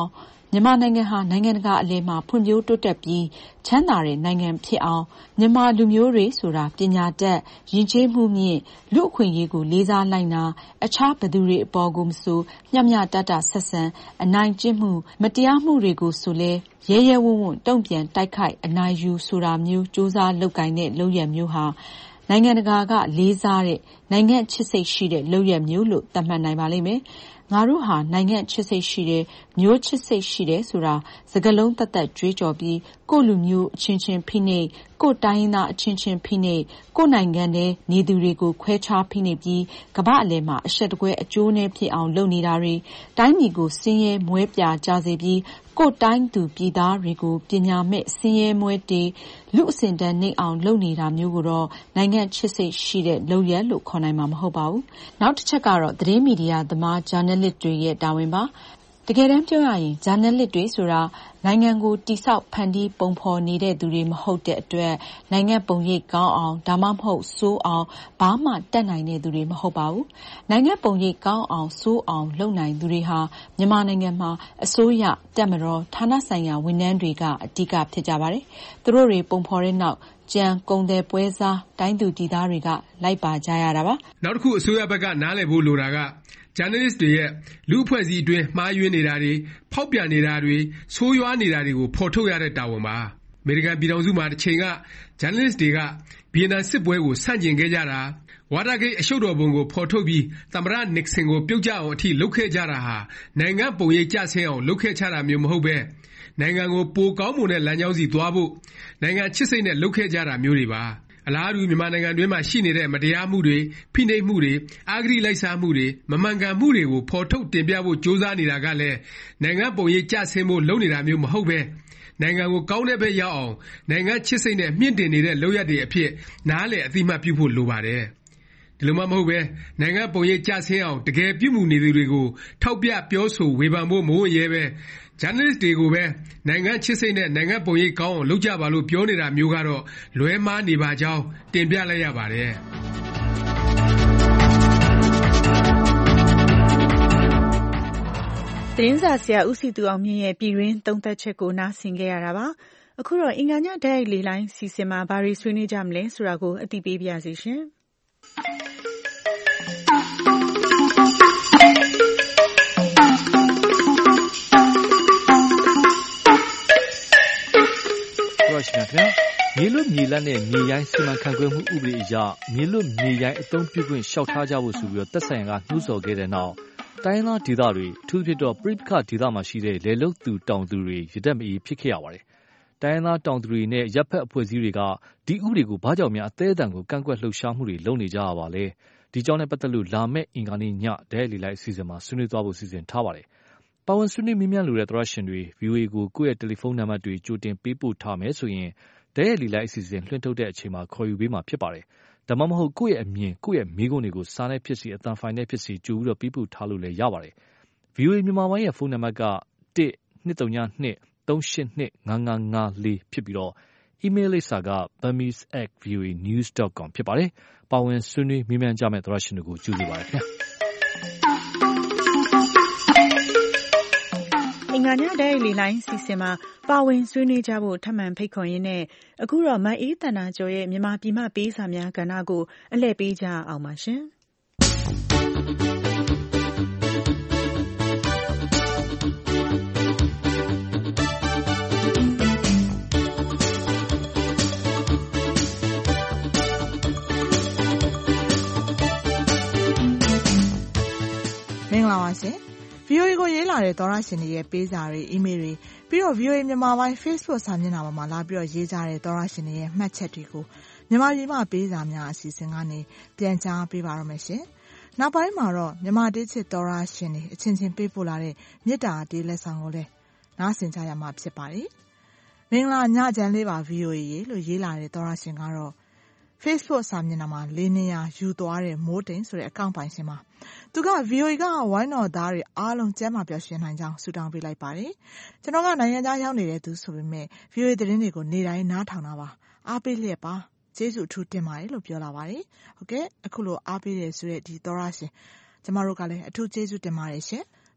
မြန်မာနိုင်ငံဟာနိုင်ငံတကာအလယ်မှာဖွံ့ဖြိုးတိုးတက်ပြီးချမ်းသာတဲ့နိုင်ငံဖြစ်အောင်မြန်မာလူမျိုးတွေဆိုတာပညာတတ်၊ယဉ်ကျေးမှုမြင့်၊လူ့အခွင့်အရေးကိုလေးစားလိုက်နာအခြားဘယ်သူတွေအပေါ်ကိုမဆိုမျှမျှတတဆက်ဆံအနိုင်ကျင့်မှုမတရားမှုတွေကိုဆိုလဲရဲရဲဝံ့ဝံ့တုံ့ပြန်တိုက်ခိုက်အနိုင်ယူဆိုတာမျိုးကြိုးစားလုပ်ကိုင်တဲ့လုပ်ရပ်မျိုးဟာနိုင်ငံတကာကလေးစားတဲ့နိုင်ငံချစ်စိတ်ရှိတဲ့လုပ်ရပ်မျိုးလို့သတ်မှတ်နိုင်ပါလိမ့်မယ်။ငါတို့ဟာနိုင်ငံချစ်စိတ်ရှိတယ်မျိုးချစ်စိတ်ရှိတယ်ဆိုတာစကားလုံးသက်သက်ကြွေးကြော်ပြီးကိုယ့်လူမျိုးအချင်းချင်းဖိနှိပ်ကိုယ့်တိုင်းရင်းသားအချင်းချင်းဖိနှိပ်ကိုယ့်နိုင်ငံထဲနေသူတွေကိုခွဲခြားဖိနှိပ်ပြီးကမ္ဘာအလယ်မှာအရှက်တကွဲအကျိုးနည်းဖြစ်အောင်လုပ်နေတာတွေတိုင်းပြည်ကိုဆင်းရဲမွဲပြာကြစေပြီးကိုယ့်တိုင်းသူပြည်သားတွေကိုပညာမဲ့ဆင်းရဲမွဲတေလူအဆင့်တန်းနှိပ်အောင်လုပ်နေတာမျိုးကိုတော့နိုင်ငံချစ်စိတ်ရှိတဲ့လုပ်ရပ်လို့ခေါ်နိုင်မှာမဟုတ်ပါဘူး။နောက်တစ်ချက်ကတော့သတင်းမီဒီယာသမားဂျာနယ်လစ်တွေရဲ့တာဝန်ပါ။တကယ်တမ်းပြောရရင်ဂျာနယ်လစ်တွေဆိုတာနိုင်ငံကိုတိဆောက်ဖန်တီးပုံဖော်နေတဲ့သူတွေမဟုတ်တဲ့အတွက်နိုင်ငံပုံရိပ်ကောင်းအောင်ဒါမှမဟုတ်ဆိုးအောင်ဘာမှတတ်နိုင်တဲ့သူတွေမဟုတ်ပါဘူး။နိုင်ငံပုံရိပ်ကောင်းအောင်ဆိုးအောင်လုပ်နိုင်သူတွေဟာမြန်မာနိုင်ငံမှာအစိုးရတပ်မတော်ဌာနဆိုင်ရာဝန်ထမ်းတွေကအဓိကဖြစ်ကြပါတယ်။သူတို့တွေပုံဖော်တဲ့နောက်ကြံကုန်တယ်ပွဲစားတိုင်းသူပြည်သားတွေကလိုက်ပါကြရတာပါ။နောက်တစ်ခုအစိုးရဘက်ကနားလည်ဖို့လိုတာကဂျာနယ်လစ်တွေရဲ့လူ့အဖွဲ့အစည်းအတွင်းမှားယွင်းနေတာတွေဖောက်ပြန်နေတာတွေဆိုးရွားနေတာတွေကိုဖော်ထုတ်ရတဲ့တာဝန်ပါအမေရိကန်ပြည်ထောင်စုမှာတစ်ချိန်ကဂျာနယ်လစ်တွေကဗီယက်နမ်စစ်ပွဲကိုဆန့်ကျင်ခဲ့ကြတာဝါတာဂိတ်အရှုပ်တော်ပုံကိုဖော်ထုတ်ပြီးသမ္မတနစ်ဆင်ကိုပြုတ်ကျအောင်အထိလုပ်ခဲ့ကြတာဟာနိုင်ငံပုံရိပ်ကျဆင်းအောင်လုပ်ခဲ့ကြတာမျိုးမဟုတ်ပဲနိုင်ငံကိုပိုကောင်းမွန်တဲ့လမ်းကြောင်းစီသွားဖို့နိုင်ငံချစ်စိတ်နဲ့လုပ်ခဲ့ကြတာမျိုးတွေပါအလားတူမြန်မာနိုင်ငံတွင်းမှာရှိနေတဲ့မတရားမှုတွေဖိနှိပ်မှုတွေအာဂရိလိုက်စားမှုတွေမမှန်ကန်မှုတွေကိုဖော်ထုတ်တင်ပြဖို့ကြိုးစားနေတာကလည်းနိုင်ငံပုံရိပ်ကျဆင်းဖို့လုပ်နေတာမျိုးမဟုတ်ပဲနိုင်ငံကိုကောင်းတဲ့ဘက်ရောက်အောင်နိုင်ငံချစ်စိတ်နဲ့မြင့်တင်နေတဲ့လုပ်ရက်တွေအဖြစ်နားလည်အသိမှတ်ပြုဖို့လိုပါတယ်ဒီလိုမှမဟုတ်ပဲနိုင်ငံပုံရိပ်ကျဆင်းအောင်တကယ်ပြုမှုနေသူတွေကိုထောက်ပြပြောဆိုဝေဖန်ဖို့မဝရဲပဲဂျာနယ်လစ်တွေကိုပဲနိုင်ငံချစ်စိတ်နဲ့နိုင်ငံပုံရိပ်ကောင်းအောင်လုပ်ကြပါလို့ပြောနေတာမျိုးကတော့လွဲမှားနေပါကြောင်းတင်ပြလိုက်ရပါတယ်သတင်းစာဆရာဦးစီသူအောင်မြင့်ရဲ့ပြည်တွင်းသုံးသပ်ချက်ကိုနားဆင်ခဲ့ရတာပါအခုတော့အင်္ဂါညဓာတ်ရိုက်လေလိုင်းစီစဉ်မှာဘာတွေဆွေးနွေးကြမလဲဆိုတာကိုအသိပေးပါရစေရှင်ရှင်ဗျာမြေလွတ်မြေလတ်နဲ့မြေရိုင်းစီမံခန့်ခွဲမှုဥပဒေအရမြေလွတ်မြေရိုင်းအသုံးပြုခွင့်လျှောက်ထားကြဖို့ဆိုပြီးတော့သက်ဆိုင်ရာကနှိုးဆော်ခဲ့တဲ့နောက်တိုင်းသားဒေသတွေအထူးဖြစ်တော့ပြည်ပခဒေသမှာရှိတဲ့လေလုတ်သူတောင်သူတွေရတက်မအေးဖြစ်ခဲ့ရပါတယ်။တိုင်းသားတောင်သူတွေနဲ့ရပ်ဖက်အဖွဲ့အစည်းတွေကဒီဥပဒေကိုဘာကြောင့်များအသေးအတန်ကိုကန့်ကွက်လှုပ်ရှားမှုတွေလုပ်နေကြရပါလဲ။ဒီကြောင့်နဲ့ပတ်သက်လို့လာမယ့်အင်္ဂါနေ့ညဒဲလီလိုက်အစီအစဉ်မှာဆွေးနွေးသွားဖို့စီစဉ်ထားပါတယ်။ပါဝင်ဆွေးနွေးမြင်းမြန်းလိုတဲ့သရရှင်တွေ ဗီအိုအေ ကိုကိုယ့်ရဲ့တယ်လီဖုန်းနံပါတ်တွေကြိုတင်ပေးပို့ထားမယ်ဆိုရင်ဒဲလီလိုက်အစီအစဉ်လွှင့်ထုတ်တဲ့အချိန်မှာခေါ်ယူပေးမှာဖြစ်ပါတယ်။ဒါမှမဟုတ်ကိုယ့်ရဲ့အမြင်ကိုယ့်ရဲ့မိကုန်းတွေကိုစာနဲ့ဖြစ်စီအတန်ဖိုင်နဲ့ဖြစ်စီကြိုပြီးတော့ပေးပို့ထားလို့လည်းရပါတယ်။ ဗီအိုအေ မြန်မာပိုင်းရဲ့ဖုန်းနံပါတ်ကတစ် နှစ် သုံး နှစ် သုံး ရှစ် နှစ် ငါး ငါး ငါး လေးဖြစ်ပြီးတော့အီးမေးလ်လိပ်စာက burmese at voanews dot com ဖြစ်ပါတယ်။ပါဝင်ဆွေးနွေးမြင်းမြန်းကြမယ့်သရရှင်တွေကိုကြိုဆိုပါတယ်ခင်ဗျာ။အင်္ဂါညဓာတ်ရိုက်လေလိုင်းစီစဉ်မှာပါဝင်ဆွေးနွေးကြဖို့ထပ်မံဖိတ်ခေါ်ရင်းနဲ့အခုတော့မအေးသန္တာကျော်ရဲ့မြန်မာပြည်မှပေးစာများကဏ္ဍကိုအလှည့်ပေးကြအောင်ပါရှင်မင်္ဂလာပါရှင်ဗီအိုအေကိုရေးလာတဲ့သောရရှင်တွေရဲ့ပေးစာတွေအီးမေးလ်တွေပြီးတော့ ဗီအိုအေ မြန်မာပိုင်း Facebook စာမျက်နှာပေါ်မှာလာပြီးတော့ရေးကြတဲ့သောရရှင်တွေရဲ့မှတ်ချက်တွေကိုမြန်မာပြည်မှာပေးစာများအစီအစဉ်ကနေပြန်ကြားပေးပါရမယ်ရှင်။နောက်ပိုင်းမှာတော့မြန်မာတေးချစ်သောရရှင်တွေအချင်းချင်းပေးပို့လာတဲ့မေတ္တာတေးလက်ဆောင်ကိုလည်းနားဆင်ကြရမှာဖြစ်ပါတယ်။မင်္ဂလာညချမ်းလေးပါ ဗီအိုအေ ရေလို့ရေးလာတဲ့သောရရှင်ကတော့ Facebook စာမျက်နှာမှာလေးနေရယူသွားတဲ့မိုးတိမ်ဆိုတဲ့အကောင့်ပိုင်ရှင်ပါသူက ဗီအိုအေ ကဝိုင်းတော်သားတွေအားလုံးကျန်းမာပျော်ရွှင်နိုင်ကြောင်းဆုတောင်းပေးလိုက်ပါတယ်ကျွန်တော်ကနိုင်ငံသားရောက်နေတဲ့သူဆိုပေမဲ့ ဗီအိုအေ သတင်းတွေကိုနေတိုင်းနားထောင်တာပါအားပေးလျက်ပါကျေးဇူးအထူးတင်ပါတယ်လို့ပြောလာပါတယ်ဟုတ်ကဲ့အခုလိုအားပေးတယ်ဆိုတဲ့ဒီသောရရှင်ကျမတို့ကလည်းအထူးကျေးဇူးတင်ပါတယ်ရှင်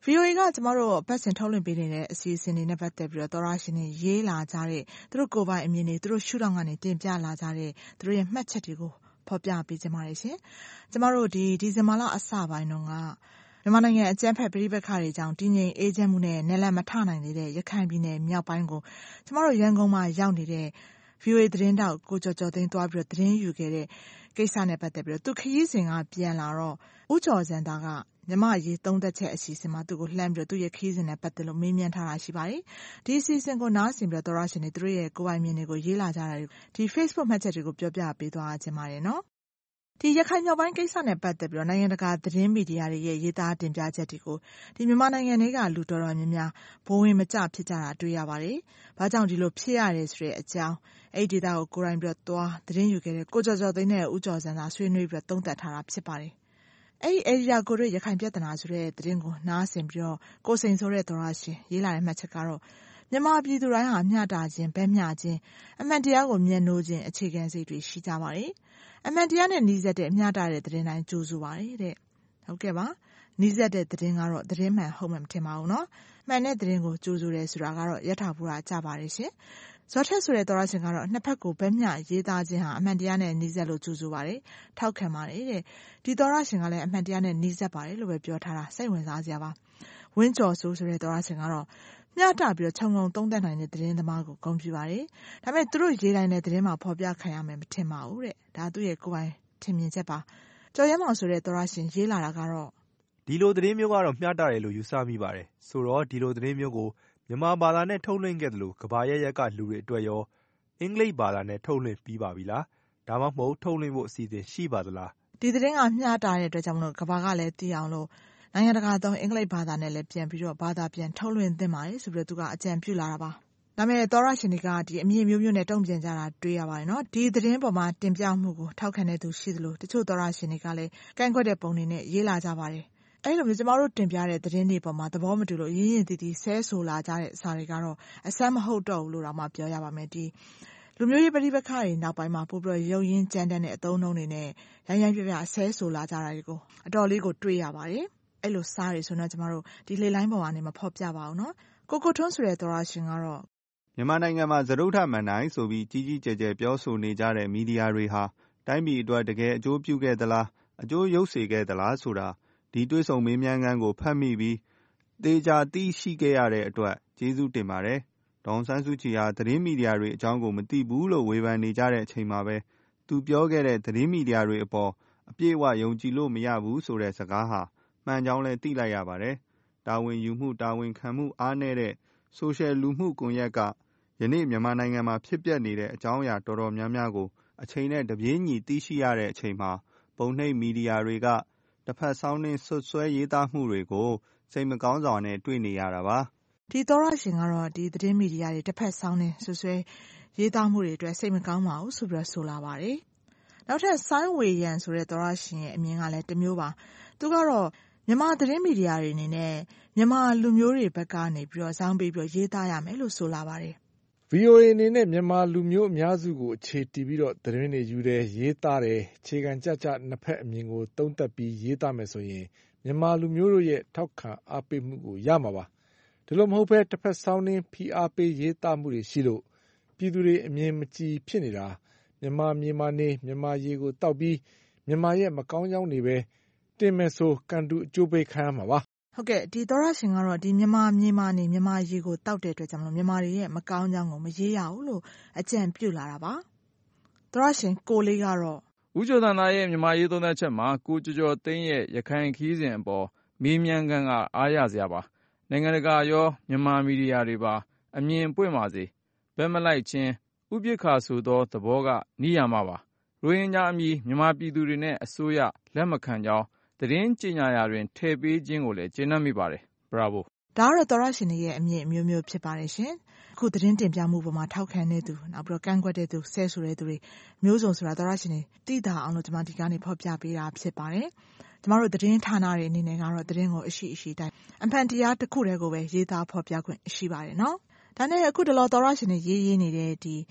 ဗွီအိုအေကကျမတို့ပတ်စင်ထုတ်လွှင့်ပေးနေတဲ့အစီအစဉ်တွေနဲ့ပတ်သက်ပြီးတော့သောရရှင်တွေရေးလာကြတဲ့သူတို့ကိုယ်ပိုင်အမြင်တွေသူတို့ရှုထောင့်ကနေတင်ပြလာကြတဲ့သူတို့ရဲ့မှတ်ချက်တွေကိုဖော်ပြပေးကြပါရရှင်။ကျမတို့ဒီဒီဇင်ဘာလအစပိုင်းတုန်းကမြန်မာနိုင်ငံအကြမ်းဖက်ပဋိပက္ခတွေကြောင့်တည်ငြိမ်အေးချမ်းမှုနဲ့နယ်လမ်းမထနိုင်သေးတဲ့ရခိုင်ပြည်နယ်မြောက်ပိုင်းကိုကျမတို့ရန်ကုန်မှာရောက်နေတဲ့ ဗွီအိုအေ သတင်းတောက်ကိုကျော်ကျော်သိန်းသွားပြီးတော့သတင်းယူခဲ့တဲ့ကိစ္စနဲ့ပတ်သက်ပြီးတော့သူခရီးစဉ်ကပြန်လာတော့ဦးကျော်စံသားကမြန်မာရေးသုံးသက်ချက်အစီအစဉ်မှာသူ့ကိုလှမ်းပြီးတော့သူ့ရဲ့ခရီးစဉ်နဲ့ပတ်သက်လို့မေးမြန်းထားတာရှိပါတယ်။ဒီအစီအစဉ်ကိုနားဆင်ပြီးတော့သောရရှင်တွေသူတို့ရဲ့ကိုယ်ပိုင်မြင်တွေကိုရေးလာကြတာဒီ Facebook မှတ်ချက်တွေကိုပြောပြပေးသွားခြင်းပါတယ်နော်။ဒီရခိုင်မြောက်ပိုင်းကိစ္စနဲ့ပတ်သက်ပြီးတော့နိုင်ငံတကာသတင်းမီဒီယာတွေရဲ့ရေးသားတင်ပြချက်တွေကိုဒီမြန်မာနိုင်ငံတွေကလူတော်တော်များများဘိုးဝင်မကျဖြစ်ကြတာတွေ့ရပါတယ်။ဘာကြောင့်ဒီလိုဖြစ်ရတယ်ဆိုတဲ့အကြောင်းအဲ့ဒီဒေတာကိုကိုယ်တိုင်ပြီးတော့သွားသတင်းယူခဲ့တဲ့ကိုကျော်ကျော်သိန်းနဲ့ဦးကျော်စံသာဆွေးနွေးပြီးတော့သုံးသပ်ထားတာဖြစ်ပါတယ်။အဲ့ဒီအဲ့ဒီကိုတို့ရခိုင်ပြဿနာဆိုတဲ့သတင်းကိုနားဆင်ပြီးတော့ကိုစိန်ဆိုတဲ့သောရရှင်ရေးလာတဲ့မှတ်ချက်ကတော့မြန်မာပြည်သူတိုင်းဟာမျှတခြင်းဗဲမျှခြင်းအမှန်တရားကိုမျက်နှိုးခြင်းအခြေခံစိတ်တွေရှိကြပါတယ်။အမှန်တရားနဲ့နှီးစပ်တဲ့မျှတတဲ့သတင်းတိုင်းကြိုးဆိုပါတယ်တဲ့။ဟုတ်ကဲ့ပါ။နှီးစပ်တဲ့သတင်းကတော့သတင်းမှန်ဟုတ်မှမထင်ပါဘူးနော်။မှန်တဲ့သတင်းကိုကြိုးဆိုတယ်ဆိုတာကတော့ယထာဘူရာကြပါတယ်ရှင်။ဇော်ထက်ဆိုတဲ့သောရရှင်ကတော့နှစ်ဖက်ကိုဗဲမျှရေးသားခြင်းဟာအမှန်တရားနဲ့နှီးစပ်လို့ကြိုးဆိုပါတယ်။ထောက်ခံပါတယ်တဲ့။ဒီသောရရှင်ကလည်းအမှန်တရားနဲ့နှီးစပ်ပါတယ်လို့ပဲပြောထားတာစိတ်ဝင်စားစရာပါ။ဝင်းကျော်ဆိုဆိုတဲ့သောရရှင်ကတော့မျှတပြီးတော့ခြုံငုံသုံးသပ်နိုင်တဲ့သတင်းသမားကိုဂုဏ်ပြုပါတယ်။ဒါပေမဲ့သူတို့ရေးတိုင်းတဲ့သတင်းမှာဖော်ပြခံရမယ်မထင်ပါဘူးတဲ့။ဒါသူ့ရဲ့ကိုယ်ပိုင်ထင်မြင်ချက်ပါ။ကျော်ရဲမောင်ဆိုတဲ့သောရရှင်ရေးလာတာကတော့ဒီလိုသတင်းမျိုးကတော့မျှတတယ်လို့ယူဆမိပါတယ်။ဆိုတော့ဒီလိုသတင်းမျိုးကိုမြန်မာဘာသာနဲ့ထုတ်လွှင့်ခဲ့တယ်လို့ကဘာရက်ရက်ကလူတွေအတွက်ရောအင်္ဂလိပ်ဘာသာနဲ့ထုတ်လွှင့်ပြီးပါပြီလား။ဒါမှမဟုတ်ထုတ်လွှင့်ဖို့အစီအစဉ်ရှိပါသလား။ဒီသတင်းကမျှတတဲ့အတွက်ကြောင့်မလို့ကဘာကလည်းသိအောင်လို့နိုင်ငံတကာသုံးအင်္ဂလိပ်ဘာသာနဲ့လည်းပြန်ပြီးတော့ဘာသာပြန်ထုတ်လွှင့်သင့်ပါတယ်ဆိုပြီးတော့သူကအကြံပြုလာတာပါ။ဒါပေမဲ့သောရရှင်တွေကဒီအမြင်မျိုးမျိုးနဲ့တုံ့ပြန်ကြတာတွေ့ရပါတယ်နော်။ဒီသတင်းပေါ်မှာတင်ပြမှုကိုထောက်ခံတဲ့သူရှိသလိုတချို့သောရရှင်တွေကလည်းကန့်ကွက်တဲ့ပုံတွေနဲ့ရေးလာကြပါတယ်။အဲ့လိုမျိုးကျမတို့တင်ပြတဲ့သတင်းတွေပေါ်မှာသဘောမတူလို့ရင်းရင်တီတီဆဲဆိုလာကြတဲ့အစာတွေကတော့အဆမ်းမဟုတ်တော့ဘူးလို့တော့မှပြောရပါမယ်။ဒီလူမျိုးရေးပဋိပက္ခတွေနောက်ပိုင်းမှာပို့ပြီးရုပ်ရင်းကြမ်းတမ်းတဲ့အသုံးအနှုန်းတွေနဲ့ရိုင်းရိုင်းပြပြဆဲဆိုလာကြတာတွေကိုအတော်လေးကိုတွေ့ရပါတယ်။အဲ့လိုစားတွေဆိုတော့ကျမတို့ဒီလေလိုင်းပေါ်ကနေမဖော်ပြပါဘူးနော်။ကိုကိုထွန်းဆိုတဲ့သောရရှင်ကတော့မြန်မာနိုင်ငံမှာသရုပ်ထမှန်တိုင်းဆိုပြီးကြီးကြီးကျယ်ကျယ်ပြောဆိုနေကြတဲ့မီဒီယာတွေဟာတိုင်းပြည်အတွက်တကယ်အကျိုးပြုခဲ့သလားအကျိုးရုပ်စေခဲ့သလားဆိုတာဒီတွေးဆုံမေးမြန်းခန်းကိုဖတ်မိပြီးသေချာသိရှိခဲ့ရတဲ့အတွက်ကျေးဇူးတင်ပါတယ်။ဒေါ်အောင်ဆန်းစုကြည်ဟာသတင်းမီဒီယာတွေအကြောင်းကိုမသိဘူးလို့ဝေဖန်နေကြတဲ့အချိန်မှာပဲသူပြောခဲ့တဲ့သတင်းမီဒီယာတွေအပေါ်အပြည့်အဝယုံကြည်လို့မရဘူးဆိုတဲ့စကားဟာမှန်ကြောင်းလည်းသိလိုက်ရပါတယ်။တာဝန်ယူမှုတာဝန်ခံမှုအားနည်းတဲ့ဆိုရှယ်လူမှုကွန်ရက်ကယနေ့မြန်မာနိုင်ငံမှာဖြစ်ပျက်နေတဲ့အကြောင်းအရာတော်တော်များများကိုအချိန်နဲ့တပြေးညီသိရှိရတဲ့အချိန်မှာပုံနှိပ်မီဒီယာတွေကတစ်ဖက်ဆောင်းနှင်းဆွဆွဲရေးသားမှုတွေကိုစိတ်မကောင်းစွာနဲ့တွေ့နေရတာပါ။ဒီသောရရှင်ကတော့ဒီသတင်းမီဒီယာတွေတစ်ဖက်ဆောင်းနှင်းဆွဆွဲရေးသားမှုတွေအတွက်စိတ်မကောင်းပါဘူးဆိုပြီးတော့ဆိုလာပါတယ်။နောက်ထပ်ဆိုင်းဝေရန်ဆိုတဲ့သောရရှင်ရဲ့အမြင်ကလည်းတစ်မျိုးပါ။သူကတော့မြန်မာသတင်းမီဒီယာတွေအနေနဲ့မြန်မာလူမျိုးတွေဘက်ကနေပြီးတော့ဇောင်းပေးပြီးတော့ရေးသားရမယ်လို့ဆိုလာပါတယ်။ ဗွီအိုအေ အနေနဲ့မြန်မာလူမျိုးအများစုကိုအခြေတည်ပြီးတော့သတင်းတွေယူတယ်ရေးသားတယ်အခြေခံကြကြနှစ်ဖက်အမြင်ကိုသုံးသပ်ပြီးရေးသားမယ်ဆိုရင်မြန်မာလူမျိုးတို့ရဲ့ထောက်ခံအားပေးမှုကိုရမှာပါဒီလိုမဟုတ်ဘဲတစ်ဖက်ဆောင်းနှင်းဖိအားပေးရေးသားမှုတွေရှိလို့ပြည်သူတွေအမြင်မကြည်ဖြစ်နေတာမြန်မာမြေမာနေမြန်မာရေကိုတောက်ပြီးမြန်မာရဲ့မကောင်းကြောင်းတွေပဲတင်မယ်ဆိုကန်တူအကျိုးပေးခံရမှာပါဟုတ်ကဲ့ဒီသောရရှင်ကတော့ဒီမြန်မာမြေမာနေမြန်မာရေကိုတောက်တဲ့အတွက်ကြောင့်မလို့မြန်မာတွေရဲ့မကောင်းကြောင်းကိုမရေးရဘူးလို့အကြံပြုလာတာပါသောရရှင်ကိုလေးကတော့ဦးကျော်သန်းသားရဲ့မြန်မာရေးသုံးသပ်ချက်မှာကိုကျော်ကျော်သိန်းရဲ့ရခိုင်ခီးစဉ်အပေါ်မေးမြန်းခန်းကအားရစရာပါနိုင်ငံတကာရောမြန်မာမီဒီယာတွေပါအမြင်ပွင့်ပါစေဘက်မလိုက်ခြင်းဥပိ္ပခာဆိုသောသဘောကနိယာမပါရိုဟင်ဂျာအမည်မြန်မာပြည်သူတွေနဲ့အစိုးရလက်မခံကြောင်းသတင်းကြေညာရာတွင်ထည့်ပေးခြင်းကိုလည်းကျေနပ်မိပါတယ်။ Bravo ဒါကတော့သောရရှင်တွေရဲ့အမြင်အမျိုးမျိုးဖြစ်ပါတယ်ရှင်။အခုသတင်းတင်ပြမှုပေါ်မှာထောက်ခံတဲ့သူနောက်ပြီးတော့ကန့်ကွက်တဲ့သူဆဲဆိုတဲ့သူတွေမျိုးစုံဆိုတာသောရရှင်တွေသိတာအောင်လို့ကျွန်မဒီကနေဖော်ပြပေးတာဖြစ်ပါတယ်။ကျွန်တော်တို့သတင်းဌာနတွေအနေနဲ့ကတော့သတင်းကိုအရှိအရှိတိုင်းအမှန်တရားတစ်ခုတည်းကိုပဲရေးသားဖော်ပြခွင့်ရှိပါတယ်နော်။ဒါနဲ့အခုတလောသောရရှင်တွေရေးရေးနေတဲ့ဒီ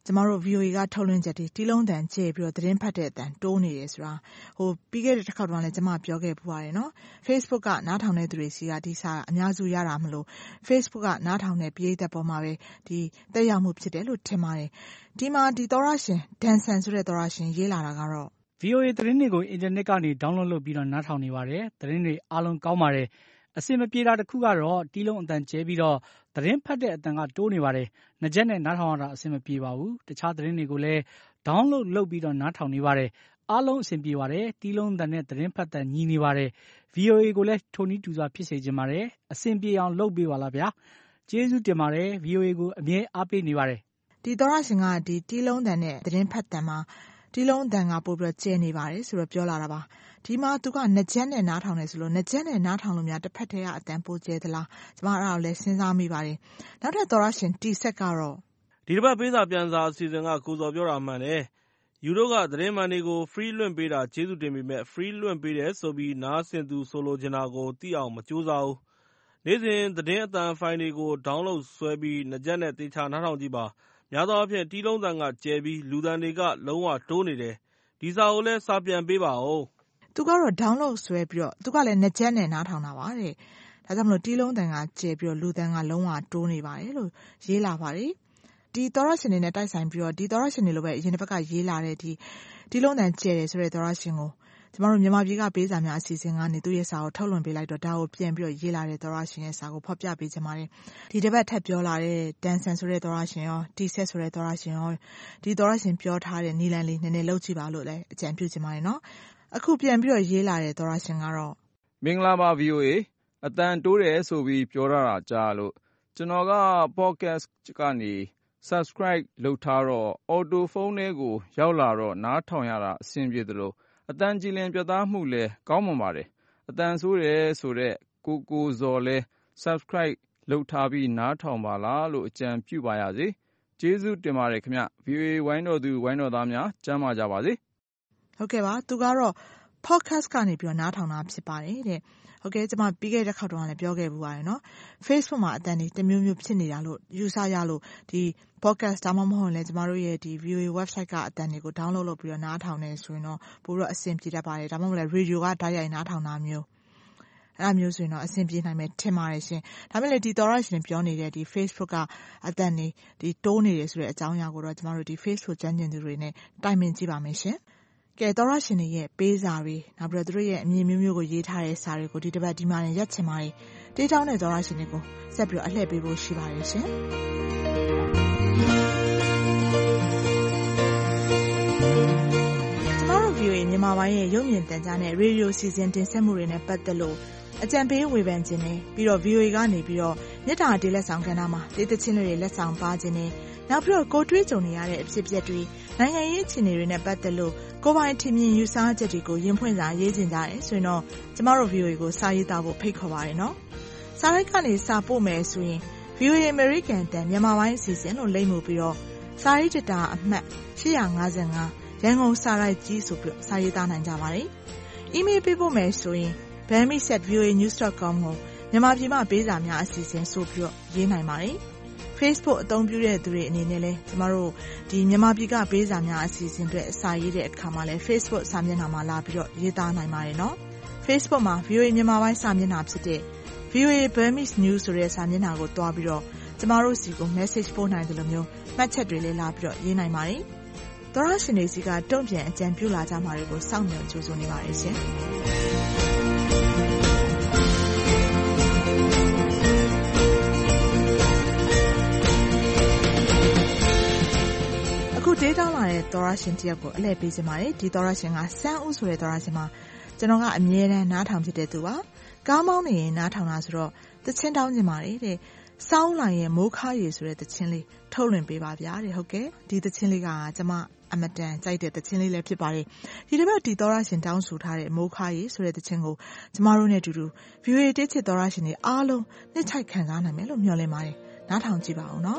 ကျမတို့ V O A ကထုတ်လွှင့်ချက်တွေတီးလုံးတန်ကျဲပြီးတော့သတင်းဖတ်တဲ့အတန်တိုးနေတယ်ဆိုတာဟိုပြီးခဲ့တဲ့တစ်ခါတော့လည်းကျမပြောခဲ့ပူပါတယ်နော် Facebook ကနားထောင်တဲ့သူတွေစီကဒီစာအများစုရတာမလို့ Facebook ကနားထောင်တဲ့ပရိသတ်ပေါ်မှာပဲဒီတက်ရောက်မှုဖြစ်တယ်လို့ထင်ပါတယ်ဒီမှာဒီသောရရှင်ဒန်ဆန်ဆိုတဲ့သောရရှင်ရေးလာတာကတော့ V O A သတင်းတွေကိုအင်တာနက်ကနေ download လုပ်ပြီးတော့နားထောင်နေပါတယ်သတင်းတွေအားလုံးကောင်းပါတယ်အစင်မပြေတာတစ်ခုကတော့တီးလုံးအတန်ကျဲပြီးတော့သတင်းဖတ်တဲ့အတန်ကတိုးနေပါတယ်။နှကြက်နဲ့နားထောင်ရတာအဆင်မပြေပါဘူး။တခြားသတင်းတွေကိုလည်း download လုပ်ပြီးတော့နားထောင်နေပါတယ်။အားလုံးအဆင်ပြေပါတယ်။တီးလုံးအတန်နဲ့သတင်းဖတ်တဲ့ညီနေပါတယ်။ V O A ကိုလည်းထိုနည်းတူစွာဖြစ်စေချင်ပါတယ်။အဆင်ပြေအောင်လုပ်ပေးပါလားဗျာ။ကျေးဇူးတင်ပါတယ်။ V O A ကိုအမြဲအားပေးနေပါတယ်။ဒီသောရရှင်ကဒီတီးလုံးအတန်နဲ့သတင်းဖတ်တဲ့မှာတီးလုံးအတန်ကပို့ပြီးတော့ကျဲနေပါတယ်ဆိုတော့ပြောလာတာပါ။ဒီမှာသူကနှကြက်နဲ့နားထောင်နေဆိုလို့နှကြက်နဲ့နားထောင်လို့များတစ်ဖက်တည်းကအတန်ပိုကျဲသလားကျမအဲ့ဒါကိုလည်းစဉ်းစားမိပါတယ်နောက်ထပ်သောရရှင်တီဆက်ကတော့ဒီတစ်ပတ်ပေးစာပြန်စာအစီအစဉ်ကကိုစော်ပြောတာမှန်တယ်ယူတို့ကသတင်းမှန်တွေကို free လွှင့်ပေးတာကျေးဇူးတင်ပေမဲ့ free လွှင့်ပေးတယ်ဆိုပြီးနားဆင်သူဆိုလိုချင်တာကိုသိအောင်မကြိုးစားဘူးနေ့စဉ်သတင်းအတန်ဖိုင်တွေကို download ဆွဲပြီးနှကြက်နဲ့တေချာနားထောင်ကြည့်ပါများသောအားဖြင့်တီးလုံးတန်ကကျဲပြီးလူတန်တွေကလုံးဝတိုးနေတယ်ဒီစာကိုလည်းစာပြန်ပေးပါဦးသူကတော့ download ဆွဲပြီးတော့သူကလည်းနှကြက်နဲ့နားထောင်တာပါတဲ့ဒါကြောင့်မလို့တီးလုံးတန်ကကျဲပြီးတော့လူတန်ကလုံးဝတိုးနေပါတယ်လို့ရေးလာပါတယ်ဒီသောရရှင်တွေနဲ့တိုက်ဆိုင်ပြီးတော့ဒီသောရရှင်တွေလိုပဲအရင်တစ်ပတ်ကရေးလာတဲ့ဒီတီးလုံးတန်ကျဲတယ်ဆိုတဲ့သောရရှင်ကိုကျမတို့မြန်မာပြည်ကပေးစာများအစီအစဉ်ကနေသူ့ရဲ့စာကိုထုတ်လွှင့်ပေးလိုက်တော့ဒါကိုပြန်ပြီးတော့ရေးလာတဲ့သောရရှင်ရဲ့စာကိုဖော်ပြပေးချင်ပါတယ်ဒီတစ်ပတ်ထပ်ပြောလာတဲ့ဒန်ဆန်ဆိုတဲ့သောရရှင်ရောတီဆက်ဆိုတဲ့သောရရှင်ရောဒီသောရရှင်ပြောထားတဲ့နီလန်လေးနည်းနည်းလှုပ်ကြည့်ပါလို့လည်းအကြံပြုချင်ပါတယ်နော်အခုပြန်ပြီးတော့ရေးလာတဲ့သောရရှင်ကတော့မင်္ဂလာပါ V O A အတန်တိုးတယ်ဆိုပြီးပြောရတာကြားလို့ကျွန်တော်က podcast ကနေ subscribe လုပ်ထားတော့ auto phone ထဲကိုရောက်လာတော့နားထောင်ရတာအဆင်ပြေသလိုအတန်ကြည်လင်ပြသမှုလည်းကောင်းမွန်ပါတယ်အတန်ဆိုးတယ်ဆိုတော့ကိုကိုဇော်လဲ subscribe လုပ်ထားပြီးနားထောင်ပါလားလို့အကြံပြုပါရစေကျေးဇူးတင်ပါတယ်ခင်ဗျ V O A ဝိုင်းတော်သူဝိုင်းတော်သားများကျမ်းမာကြပါစေဟုတ်ကဲ့ပါသူကတော့ podcast ကနေပြီးတော့နားထောင်တာဖြစ်ပါတယ်တဲ့ဟုတ်ကဲ့ကျွန်မပြီးခဲ့တဲ့ခါတော့လည်းပြောခဲ့ပူပါတယ်နော် Facebook မှာအတန်တွေတမျိုးမျိုးဖြစ်နေတာလို့ယူဆရလို့ဒီ podcast ဒါမှမဟုတ်လည်းကျမတို့ရဲ့ဒီ V O A website ကအတန်တွေကို download လုပ်ပြီးတော့နားထောင်နေဆိုရင်တော့ပိုတော့အဆင်ပြေတတ်ပါတယ်ဒါမှမဟုတ်လည်း radio ကတိုက်ရိုက်နားထောင်တာမျိုးအဲ့လိုမျိုးဆိုရင်တော့အဆင်ပြေနိုင်မယ်ထင်ပါတယ်ရှင်ဒါပေမဲ့ဒီသောရရှင်ပြောနေတဲ့ဒီ Facebook ကအတန်တွေဒီတိုးနေတယ်ဆိုတဲ့အကြောင်းအရာကိုတော့ကျမတို့ဒီ Facebook ကျန်းကျင်သူတွေနဲ့တိုင်ပင်ကြည့်ပါမယ်ရှင်ကဲသောရရှင်တွေရဲ့ပေးစာတွေနောက်ပြီးတော့သူတို့ရဲ့အမြင်မျိုးမျိုးကိုရေးထားတဲ့စာတွေကိုဒီတစ်ပတ်ဒီမှာနဲ့ရက်ချင်ပါတယ်တေးတောင်းတဲ့သောရရှင်တွေကိုဆက်ပြီးတော့အလှည့်ပေးဖို့ရှိပါတယ်ရှင်ကျမတို့ V O A မြန်မာပိုင်းရဲ့ရုပ်မြင်သံကြားနဲ့ရေဒီယိုစီစဉ်တင်ဆက်မှုတွေနဲ့ပတ်သက်လို့အကြံပေးဝေဖန်ခြင်းနဲ့ပြီးတော့ V O A ကနေပြီးတော့မြစ်တာတေးလက်ဆောင်ကဏ္ဍမှာတေးသချင်းတွေလက်ဆောင်ပါခြင်းနဲ့နောက်ပြီးတော့ကိုတွေးကြုံနေရတဲ့အဖြစ်အပျက်တွေနိုင်ငံရေးအခြေအနေတွေနဲ့ပတ်သက်လို့ကိုယ်ပိုင်ထင်မြင်ယူဆချက်တွေကိုရင်ဖွင့်စာရေးခြင်းကြတယ်ဆိုရင်တော့ကျမတို့ V O A ကိုစာရေးသားဖို့ဖိတ်ခေါ်ပါတယ်နော်စာရိုက်ကနေစာပို့မယ်ဆိုရင် V O A American တန်မြန်မာပိုင်းအစီအစဉ်လို့လိမ့်မှုပြီးတော့စာရေးတတာအမှတ်ရှစ်၅၅ရန်ကုန်စာရိုက်ကြီးဆိုပြီးစာရေးသားနိုင်ကြပါတယ်။ email ပေးဖို့မယ်ဆိုရင် burmese at v o a news dot com ကိုမြန်မာပြည်မှာပေးစာများအစီအစဉ်ဆိုပြီးတော့ရေးနိုင်ပါတယ်။ Facebook အသုံးပြုတဲ့သူတွေအနေနဲ့လည်းကျမတို့ဒီမြန်မာပြည်ကပေးစာများအစီအစဉ်တွေအစာရေးတဲ့အခါမှာလည်း Facebook စာမျက်နှာမှာလာပြီးတော့ရေးသားနိုင်ပါတယ်နော်။ Facebook မှာ V O A မြန်မာပိုင်းစာမျက်နှာဖြစ်တဲ့ V O A Burmese News ဆိုတဲ့စာမျက်နှာကိုတွားပြီးတော့ကျမတို့စီကို message ပို့နိုင်တယ်လို့မျိုးမှတ်ချက်တွေလည်းလာပြီးတော့ရေးနိုင်ပါတယ်။သောရရှင်တွေစီကတုံ့ပြန်အကြံပြုလာကြမှာတွေကိုစောင့်မျှော်ကြိုးစားနေပါတယ်ရှင်။အခုဒေတာလာတဲ့သောရရှင်တယောက်ကိုအလှည့်ပေးခြင်းပါတယ်ဒီသောရရှင်ကစန်းဦးဆိုတဲ့သောရရှင်မှာကျွန်တော်ကအမြဲတမ်းနားထောင်ဖြစ်တဲ့သူပါကားမောင်းနေရင်နားထောင်တာဆိုတော့သချင်းတောင်းခြင်းပါတယ်တဲ့စောင်းလိုင်ရဲ့မိုးခါရီဆိုတဲ့သချင်းလေးထုတ်လွှင့်ပေးပါဗျာတဲ့ဟုတ်ကဲ့ဒီသချင်းလေးကကျွန်မအမတန်ကြိုက်တဲ့သချင်းလေးလည်းဖြစ်ပါတယ်ဒီတစ်ပတ်ဒီသောရရှင်တောင်းဆိုထားတဲ့မိုးခါရီဆိုတဲ့သချင်းကိုကျမတို့နဲ့အတူတူ V O A တိချစ်သောရရှင်တွေအားလုံးနှစ်ချိုက်ခံစားနိုင်မယ်လို့မျှော်လင့်ပါတယ်နားထောင်ကြည့်ပါအောင်နော်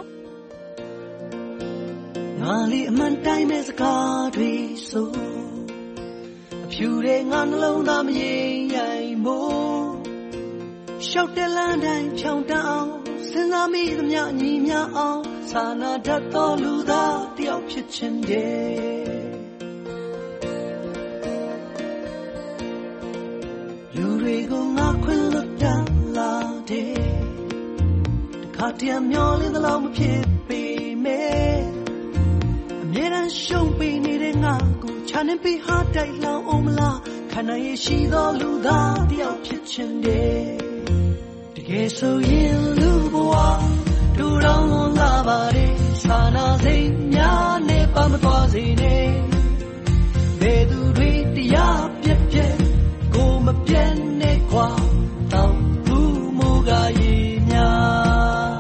ငါလေးအမှန်တိုင်းမဲ့စကားတွေဆိုအဖြူတဲ့ငါနှလုံးသားမရင်ရိုင်မို့ရှောက်တဲ့လမ်းတိုင်းဖြောင်းတအောင်စဉ်းစားမိသမျှညီမျှအောင်စာနာတတ်သောလူသားတယောက်ဖြစ်ချင်တယ်လူတွေကိုငါခွင့်လွတ်တတ်လာတယ်တခါတည်းမျောလင်းသလောက်မဖြစ်ပေမဲ့အမြဲတမ်းရှုံးပေးနေတဲ့ငါကိုချမ်းပေးဟာတိုက်လောင်းအောင်မလားခန္ဓာရဲ့ရှိသောလူသားတယောက်ဖြစ်ချင်တယ်တကယ်ဆိုရင်လူဘဝတူတောင်းလွန်လာပါတယ်စာနာစိတ်များနဲ့ပါမသွားစေနဲ့ဘယ်သူတွေတရားပြက်ပြက်ကိုမပြတ်နဲ့ကွာတောင်းဘူးမူကရေးများ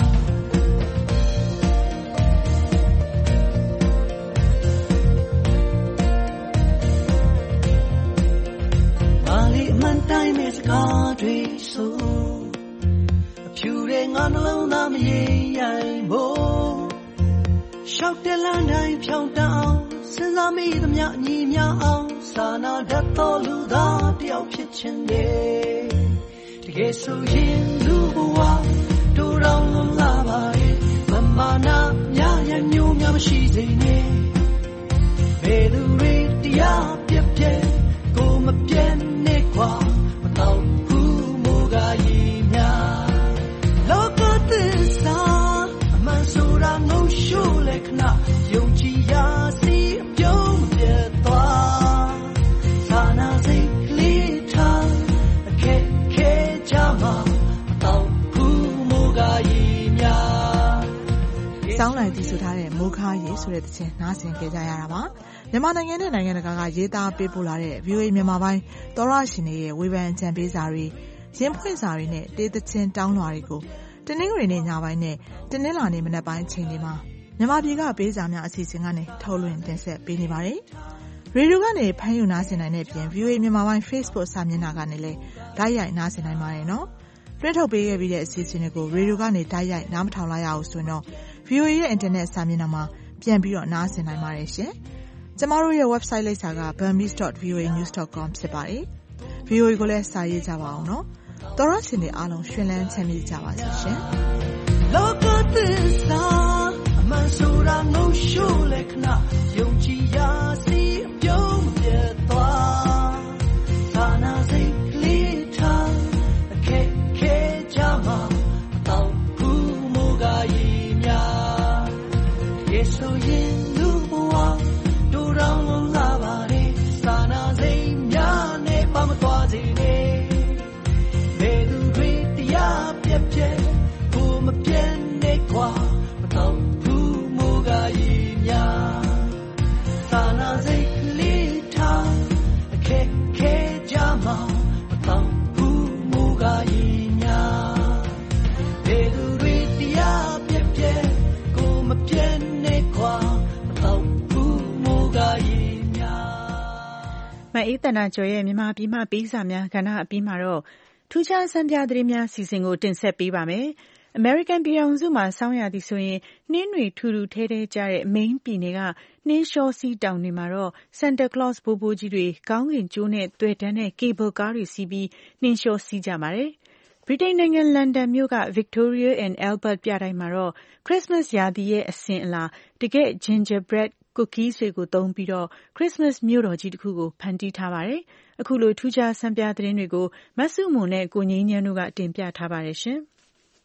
မာလီအမှန်တိုင်းမဲ့စကားတွေဆိုအဖြူတဲ့ငါနှလုံးသားမရေရိုင်ဖို့ရှောက်တဲ့လမ်းတိုင်းဖြောင်းတောင်းစဉ်းစားမိသမျှညီမျှအောင်စာနာတတ်သောလူသားတယောက်ဖြစ်ချင်တယ်တကယ်ဆိုရင်လူဘဝတူတောင်းလွန်လာပါရဲ့မမာနာများရညိုးများမရှိစေနဲ့ဘယ်သူတွေတရားပြက်ပြက်ကိုမပြတ်နဲ့ကွာမတော့ဘူးမိုးကရေးများလောကသစ္စာအမှန်ဆိုတာငုံရှို့လက်ခဏယုံကြည်ရာစီအပြုံးပြတ်သွားစာနာစိတ်ကလေးထားအခက်ခဲကြမှာမတော့ဘူးမိုးကရေးများစောင်းလိုက်တည်ဆိုထားတဲ့မိုးကားရေးဆိုတဲ့သချင်းနားဆင်ကြကြရတာပါမြန်မာနိုင်ငံနဲ့နိုင်ငံတကာကရေးသားပေးပို့လာတဲ့ ဗွီအိုအေ မြန်မာပိုင်းသောရရှင်တွေရဲ့ဝေဖန်ကြံပေးစာတွေရင်းဖွင့်စာတွေနဲ့တေးသချင်းတောင်းလွှာတွေကိုတနင်္ဂနွေနေ့ညပိုင်းနဲ့တနင်္လာနေ့မနက်ပိုင်းအချိန်တွေမှာမြန်မာပြည်ကပေးစာများအစီအစဉ်ကနေထုတ်လွှင့်တင်ဆက်ပေးနေပါတယ်။ရေဒီယိုကနေဖမ်းယူနားဆင်နိုင်တဲ့ပြင် ဗွီအိုအေ မြန်မာပိုင်း Facebook စာမျက်နှာကနေလည်းဓာတ်ရိုက်နားဆင်နိုင်ပါတယ်နော်။တွဲထုတ်ပေးခဲ့ပြီးတဲ့အစီအစဉ်တွေကိုရေဒီယိုကနေဓာတ်ရိုက်နားမထောင်လိုက်ရအောင်ဆိုရင်တော့ ဗွီအိုအေ ရဲ့ အင်တာနက်စာမျက်နှာမှာပြန်ပြီးတော့နားဆင်နိုင်ပါတယ်ရှင်။ကျမတို့ရဲ့ website လိပ်စာက burmese dot v o a news dot com ဖြစ်ပါတယ်။ ဗွီအိုအေ ကိုလည်းစာရေးကြပါအောင်နော်။သောရရှင်တွေအားလုံးရှင်လန်းချမ်းမြေ့ကြပါစေရှင်။လောကသစ္စာအမှန်ဆိုတာငုံရှို့လက်ခဏယုံကြည်ရာစီအပြုံးပြတ်သွားသာနာစိတ်ကလေးထားအခက်ခဲကြမှာမတော့ဘူးမိုးကရေးများယေဆိုရင်လူဘဝတူတောင်းလွန်လာပါတယ်သာနာစိတ်များနဲ့ပါမသွားစေနဲ့ဘယ်သူတွေတရားပြက်ပြက်ကိုမပြတ်နဲ့ကွာမတော့ဘူးမိုးကရေးများသာနာစိတ်ကလေးထားအခက်ခဲကြမှာမတော့ဘူးမိုးကရေးများဘယ်သူတွေတရားပြက်ပြက်ကိုမပြတ်နဲ့ကွာမတော့ဘူးမိုးကရေးများမအေးတနာကျော်ရဲ့မြန်မာပြည်မှပေးစာများကဏ္ဍအပြီးမှာတော့ထူးခြားဆန်းပြသတင်းများစီစဉ်ကိုတင်ဆက်ပေးပါမယ်။ American ပြည်ထောင်စုမှာဆောင်းရာသီဆိုရင်နှင်းတွေထူထူထဲထဲကျတဲ့ Maine ပြည်နယ်ကနှင်းလျှောစီးတောင်တွေမှာတော့ Santa Claus ဘိုးဘိုးကြီးတွေကောင်းကင်ကြိုးနဲ့သွယ်တန်းတဲ့ cable ကားတွေစီးပြီးနှင်းလျှောစီးကြပါတယ်။ ဗြိတိန်နိုင်ငံလန်ဒန်မြို့က Victoria and Albert ပြတိုက်မှာတော့ Christmas ရာသီရဲ့အစဉ်အလာတကယ့် gingerbread cookies တွေကိုသုံးပြီးတော့ Christmas မြို့တော်ကြီးတစ်ခုကိုဖန်တီးထားပါတယ်။အခုလိုထူးခြားဆန်းပြသတင်းတွေကိုမဆုမွန်နဲ့ကိုငြိမ်းချမ်းတို့ကတင်ပြထားပါတယ်ရှင်။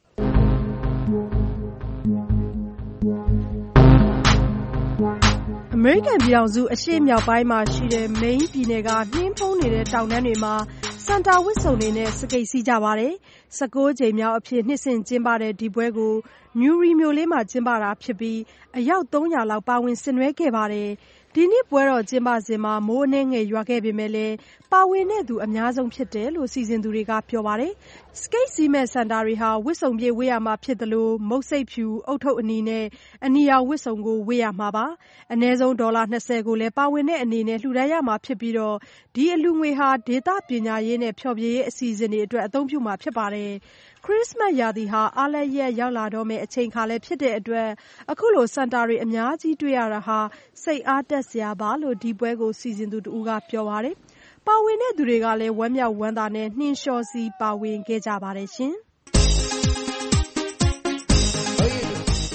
အမေရိကန်ပြည်ထောင်စုအရှေ့မြောက်ပိုင်းမှာရှိတဲ့ Maine ပြည်နယ်ကနှင်းဖုံးနေတဲ့တောင်တန်းတွေမှာစန်တာဝတ်စုံတွေနဲ့စကိတ်စီးကြပါတယ်။၁၉ကြိမ်မြောက်အဖြစ်နှစ်စဉ်ကျင်းပတဲ့ဒီပွဲကို Newry မြို့လေးမှာကျင်းပတာဖြစ်ပြီးအယောက်သုံးရာလောက်ပါဝင်ဆင်နွှဲခဲ့ပါတယ်။ဒီနှစ်ပွဲတော်ကျင်းပစဉ်မှာမိုးအနည်းငယ်ရွာခဲ့ပေမဲ့လည်းပါဝင်တဲ့သူအများဆုံးဖြစ်တယ်လို့စီစဉ်သူတွေကပြောပါတယ်။စကိတ်စီးမဲ့စန်တာတွေဟာဝတ်စုံပြည့်ဝတ်ရမှာဖြစ်တယ်လို့မုတ်စိတ်ဖြူအုတ်ထုပ်အနီနဲ့အနီရောင်ဝတ်စုံကိုဝတ်ရမှာပါ။အနည်းဆုံးဒေါ်လာနှစ်ဆယ်ကိုလည်းပါဝင်တဲ့အနေနဲ့လှူဒါန်းရမှာဖြစ်ပြီးတော့ဒီအလူငွေဟာဒေသပညာရေးနဲ့ဖျော်ဖြေရေးအစီအစဉ်တွေအတွက်အသုံးပြုမှာဖြစ်ပါတယ်။ ခရစ်စမတ်ရာသီဟာအားလပ်ရက်ရောက်လာတော့မယ့်အချိန်အခါလည်းဖြစ်တဲ့အတွက်အခုလိုစန်တာတွေအများကြီးတွေ့ရတာဟာစိတ်အားတက်စရာပါလို့ဒီပွဲကိုစီစဉ်သူတဦးကပြောပါတယ်။ပါဝင်တဲ့သူတွေကလည်းဝမ်းမြောက်ဝမ်းသာနဲ့နှင်းလျှောစီးပါဝင်ခဲ့ကြပါတယ်ရှင်။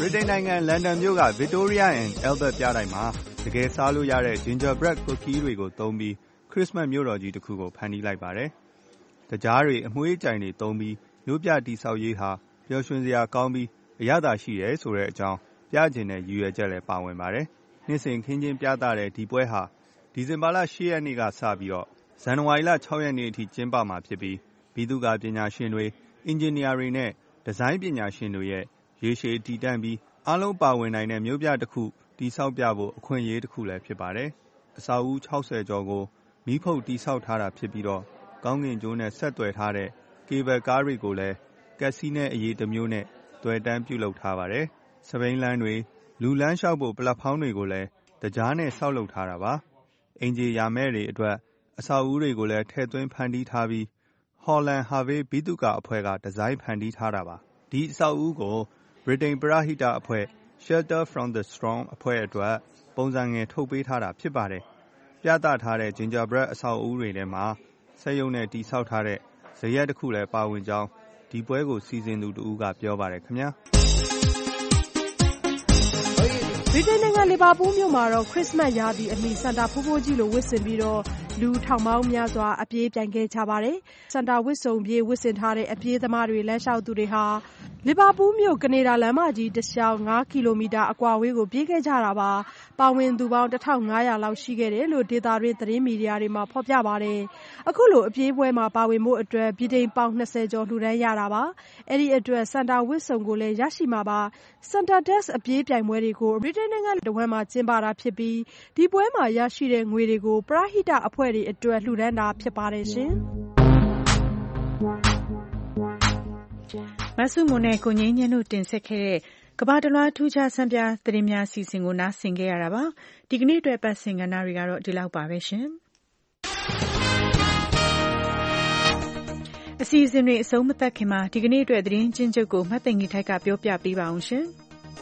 ဗြိတိန်နိုင်ငံလန်ဒန်မြို့က Victoria and Albert ပြတိုက်မှာတကယ်စားလို့ရတဲ့ gingerbread cookie တွေကိုသုံးပြီးခရစ်စမတ်မြို့တော်ကြီးတစ်ခုကိုဖန်တီးလိုက်ပါတယ်။တကြားတွေအမွှေးကြိုင်တွေသုံးပြီးမြို့ပြတိဆောက်ရေးဟာပျော်ရွှင်စရာကောင်းပြီးအရသာရှိတယ်ဆိုတဲ့အကြောင်းပြကျင်တဲ့ရည်ရွယ်ချက်လည်းပါဝင်ပါတယ်။နှစ်စဉ်ခင်းကျင်းပြသတဲ့ဒီပွဲဟာဒီဇင်ဘာလ၈ရက်နေ့ကစပြီးတော့ဇန်နဝါရီလ၆ရက်နေ့အထိကျင်းပမှာဖြစ်ပြီးပြည်သူ့ကပညာရှင်တွေအင်ဂျင်နီယာတွေနဲ့ဒီဇိုင်းပညာရှင်တွေရဲ့ရေရှည်တည်တံ့ပြီးအားလုံးပါဝင်နိုင်တဲ့မြို့ပြတစ်ခုတည်ဆောက်ပြဖို့အခွင့်အရေးတစ်ခုလည်းဖြစ်ပါတယ်။အဆောက်အဦ၆၀ကျော်ကိုမီးဖုတ်တည်ဆောက်ထားတာဖြစ်ပြီးတော့ကောင်းကင်ကြိုးနဲ့ဆက်သွယ်ထားတဲ့ကေဘယ်ကားတွေကိုလည်းကက်စီနဲ့အရေးတစ်မျိုးနဲ့တွယ်တန်းပြုလုပ်ထားပါတယ်။စပိန်လမ်းတွေလူလမ်းလျှောက်ဖို့ပလက်ဖောင်းတွေကိုလည်းတကြားနဲ့ဆောက်လုပ်ထားတာပါ။အင်ဂျီယာမဲတွေအတွက်အဆောက်အဦတွေကိုလည်းထည့်သွင်းဖန်တီးထားပြီး Holland Harvey ဘိသုကာအဖွဲ့ကဒီဇိုင်းဖန်တီးထားတာပါ။ဒီအဆောက်အဦကိုဗြိတိန်ပရဟိတအဖွဲ့ Shelter from the Storm အဖွဲ့အတွက်ပုံစံငယ်ထုတ်ပေးထားတာဖြစ်ပါတယ်။ပြသထားတဲ့ gingerbread အဆောက်အဦတွေထဲမှာစက်ရုံနဲ့တိဆောက်ထားတဲ့ဇရပ်တစ်ခုလည်းပါဝင်ကြောင်းဒီပွဲကိုစီစဉ်သူတဦးကပြောပါတယ်ခင်ဗျာ။ဗြိတိန်နိုင်ငံလီဗာပူးမြို့မှာတော့ခရစ်စမတ်ရာသီအမီစန်တာဖိုးဖိုးကြီးလိုဝတ်ဆင်ပြီးတော့လူထောင်ပေါင်းများစွာအပြေးပြိုင်ခဲ့ကြပါတယ်။စန်တာဝတ်စုံပြေးဝတ်ဆင်ထားတဲ့အပြေးသမားတွေလမ်းလျှောက်သူတွေဟာလီဗာပူးမြို့ကနေဒါလမ်းမကြီးတစ်လျှောက်၅ကီလိုမီတာအကွာအဝေးကိုပြေးခဲ့ကြတာပါ။ပါဝင်သူပေါင်းတစ်ထောင်ငါးရာလောက်ရှိခဲ့တယ်လို့ဒေသတွင်းသတင်းမီဒီယာတွေမှာဖော်ပြပါတယ်။အခုလိုအပြေးပွဲမှာပါဝင်ဖို့အတွက်ဗြိတိန်ပေါင်၂၀ကျော်လှူဒါန်းရတာပါ။အဲ့ဒီအတွက်စန်တာဝတ်စုံကိုလည်းရရှိမှာပါ။စန်တာဒက်စ်အပြေးပြိုင်ပွဲတွေကိုဗြိတိန်နိုင်ငံတဝန်းမှာကျင်းပတာဖြစ်ပြီးဒီပွဲမှာရရှိတဲ့ငွေတွေကိုပရဟိတအဖွဲ့တွေအတွက်လှူဒါန်းတာဖြစ်ပါတယ်ရှင်။မဆုမွန်နဲ့ကိုငင်းညင်းတို့တင်ဆက်ခဲ့တဲ့ကမ္ဘာတလွှားထူးခြားဆန်းပြသတင်းများအစီအစဉ်ကိုနားဆင်ခဲ့ရတာပါ။ဒီကနေ့အတွက်ပတ်စင်ကဏ္ဍတွေကတော့ဒီလောက်ပါပဲရှင်။အစီအစဉ်တွေအဆုံးမသတ်ခင်မှာဒီကနေ့အတွက်သတင်းချင်းချုပ်ကိုမှတ်သိမ်ကြီးထိုက်ကပြောပြပေးပါအောင်ရှင်။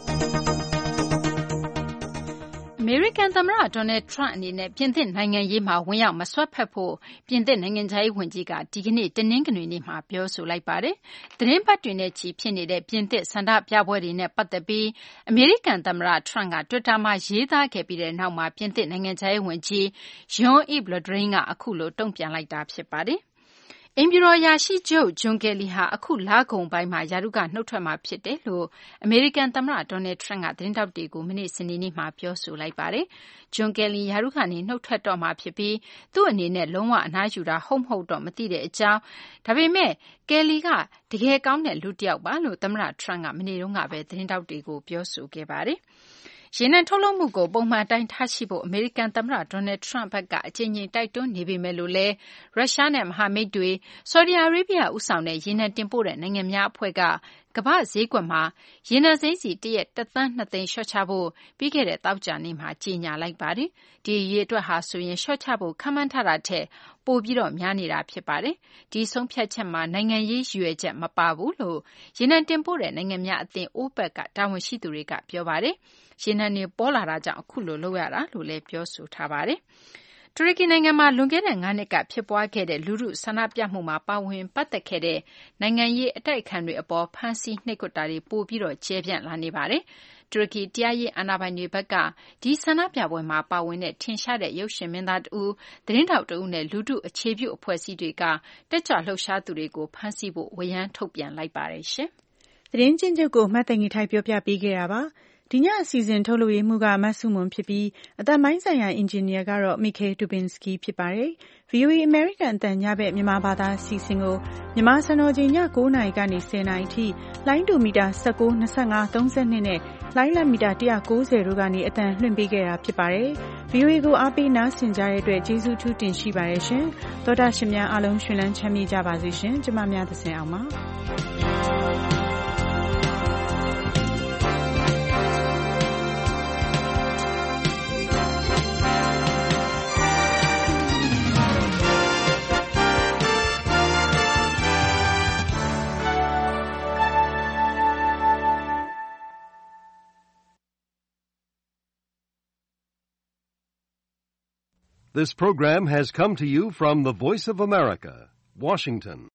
အမေရိကန်သမ္မတ Donald Trump အနေနဲ့ပြင်သစ်နိုင်ငံရေးမှာဝင်ရောက်မစွက်ဖက်ဖို့ပြင်သစ်နိုင်ငံခြားရေးဝန်ကြီးကဒီကနေ့တနင်္ဂနွေနေ့မှာပြောဆိုလိုက်ပါတယ်။သတင်းပတ်တွေနဲ့ချီဖြစ်နေတဲ့ပြင်သစ်ဆန္ဒပြပွဲတွေနဲ့ပတ်သက်ပြီးအမေရိကန်သမ္မတ Trump က Twitter မှာရေးသားခဲ့ပြီးတဲ့နောက်မှာပြင်သစ်နိုင်ငံခြားရေးဝန်ကြီး Jean-Yves Le Drian ကအခုလိုတုံ့ပြန်လိုက်တာဖြစ်ပါတယ်။အိမ်ဖြူတော်အရာရှိချုပ် John Kelly ဟာအခုလကုန်ပိုင်းမှာရာထူးကနုတ်ထွက်မှာဖြစ်တယ်လို့အမေရိကန်သမ္မတ Donald Trump ကသတင်းထောက်တွေကိုမနေ့စနေနေ့မှာပြောဆိုလိုက်ပါတယ်။ John Kelly ရာထူးကနေနုတ်ထွက်တော့မှာဖြစ်ပြီးသူ့အနေနဲ့လုံးဝအနားယူတာဟုတ်မဟုတ်တော့မသိတဲ့အကြောင်းဒါပေမဲ့ Kelly ကတကယ်ကောင်းတဲ့လူတစ်ယောက်ပါလို့သမ္မတ Trump ကမနေ့တုန်းကပဲသတင်းထောက်တွေကိုပြောဆိုခဲ့ပါတယ်။ရေနံထုတ်လုပ်မှုကိုပုံမှန်အတိုင်းထားရှိဖို့အမေရိကန်သမ္မတ Donald Trump ဘက်ကအကြိမ်ကြိမ်တိုက်တွန်းနေပေမဲ့လို့လည်းရုရှားနဲ့မဟာမိတ်တွေဆော်ဒီအာရေးဗျဦးဆောင်တဲ့ရေနံတင်ပို့တဲ့နိုင်ငံများအဖွဲ့ကကမ္ဘာ့ဈေးကွက်မှာရေနံစိမ်းစီတရက်တစ်သန်းနှစ်သိန်းလျှော့ချဖို့ပြီးခဲ့တဲ့သောကြာနေ့မှာကြေညာလိုက်ပါတယ်။ဒီရေအတွက်ဟာဆိုရင်လျှော့ချဖို့ခန့်မှန်းထားတာထက်ပိုပြီးတော့များနေတာဖြစ်ပါတယ်။ဒီဆုံးဖြတ်ချက်မှာနိုင်ငံရေးရည်ရွယ်ချက်မပါဘူးလို့ရေနံတင်ပို့တဲ့နိုင်ငံများအသင်း OPEC ကတာဝန်ရှိသူတွေကပြောပါတယ်။ရေနံတွေပေါ်လာတာကြောင့်အခုလိုလုပ်ရတာလို့လည်းပြောဆိုထားပါတယ်။တူရကီနိုင်ငံမှာလွန်ခဲ့တဲ့ငါးနှစ်ကဖြစ်ပွားခဲ့တဲ့လူထုဆန္ဒပြမှုမှာပါဝင်ပတ်သက်ခဲ့တဲ့နိုင်ငံရေးအတိုက်အခံတွေအပေါ်ဖမ်းဆီးနှိပ်ကွပ်တာတွေပိုပြီးတော့ကျယ်ပြန့်လာနေပါတယ်။တူရကီတရားရေးအာဏာပိုင်တွေဘက်ကဒီဆန္ဒပြပွဲမှာပါဝင်တဲ့ထင်ရှားတဲ့ရုပ်ရှင်မင်းသားတဦးသတင်းထောက်တဦးနဲ့လူထုအခြေပြုအဖွဲ့အစည်းတွေကတက်ကြွလှုပ်ရှားသူတွေကိုဖမ်းဆီးဖို့ဝရမ်းထုတ်ပြန်လိုက်ပါတယ်ရှင်။သတင်းချင်းချုပ်ကိုမှတ်သိမ်ကြီးထိုက်ပြောပြပေးခဲ့တာပါ။ဒီညအစီအစဉ်ထုတ်လုပ်ရေးမှုကမဆုမွန်ဖြစ်ပြီးအသက်ပိုင်းဆိုင်ရာအင်ဂျင်နီယာကတော့ Mikhail Dubinsky ဖြစ်ပါတယ်။ ဗီအိုအေ American အသံညဘက်မြန်မာဘာသာအစီအစဉ်ကိုမြန်မာစံတော်ချိန်ည၉နာရီကနေ၁၀နာရီထိလိုင်းဒိုမီတာ၁၉ ၂၅ ၃၂နဲ့လိုင်းလမီတာ၁၉၀တို့ကနေအသံလွှင့်ပေးခဲ့တာဖြစ်ပါတယ်။ ဗီအိုအေကိုအားပေးနားဆင်ကြတဲ့အတွက်ကျေးဇူးထူးတင်ရှိပါတယ်ရှင်။သောတာရှင်များအားလုံးရှင်လန်းချမ်းမြေ့ကြပါစေရှင်။ကျမများသစင်အောင်ပါ။ This program has come to you from the Voice of America, Washington.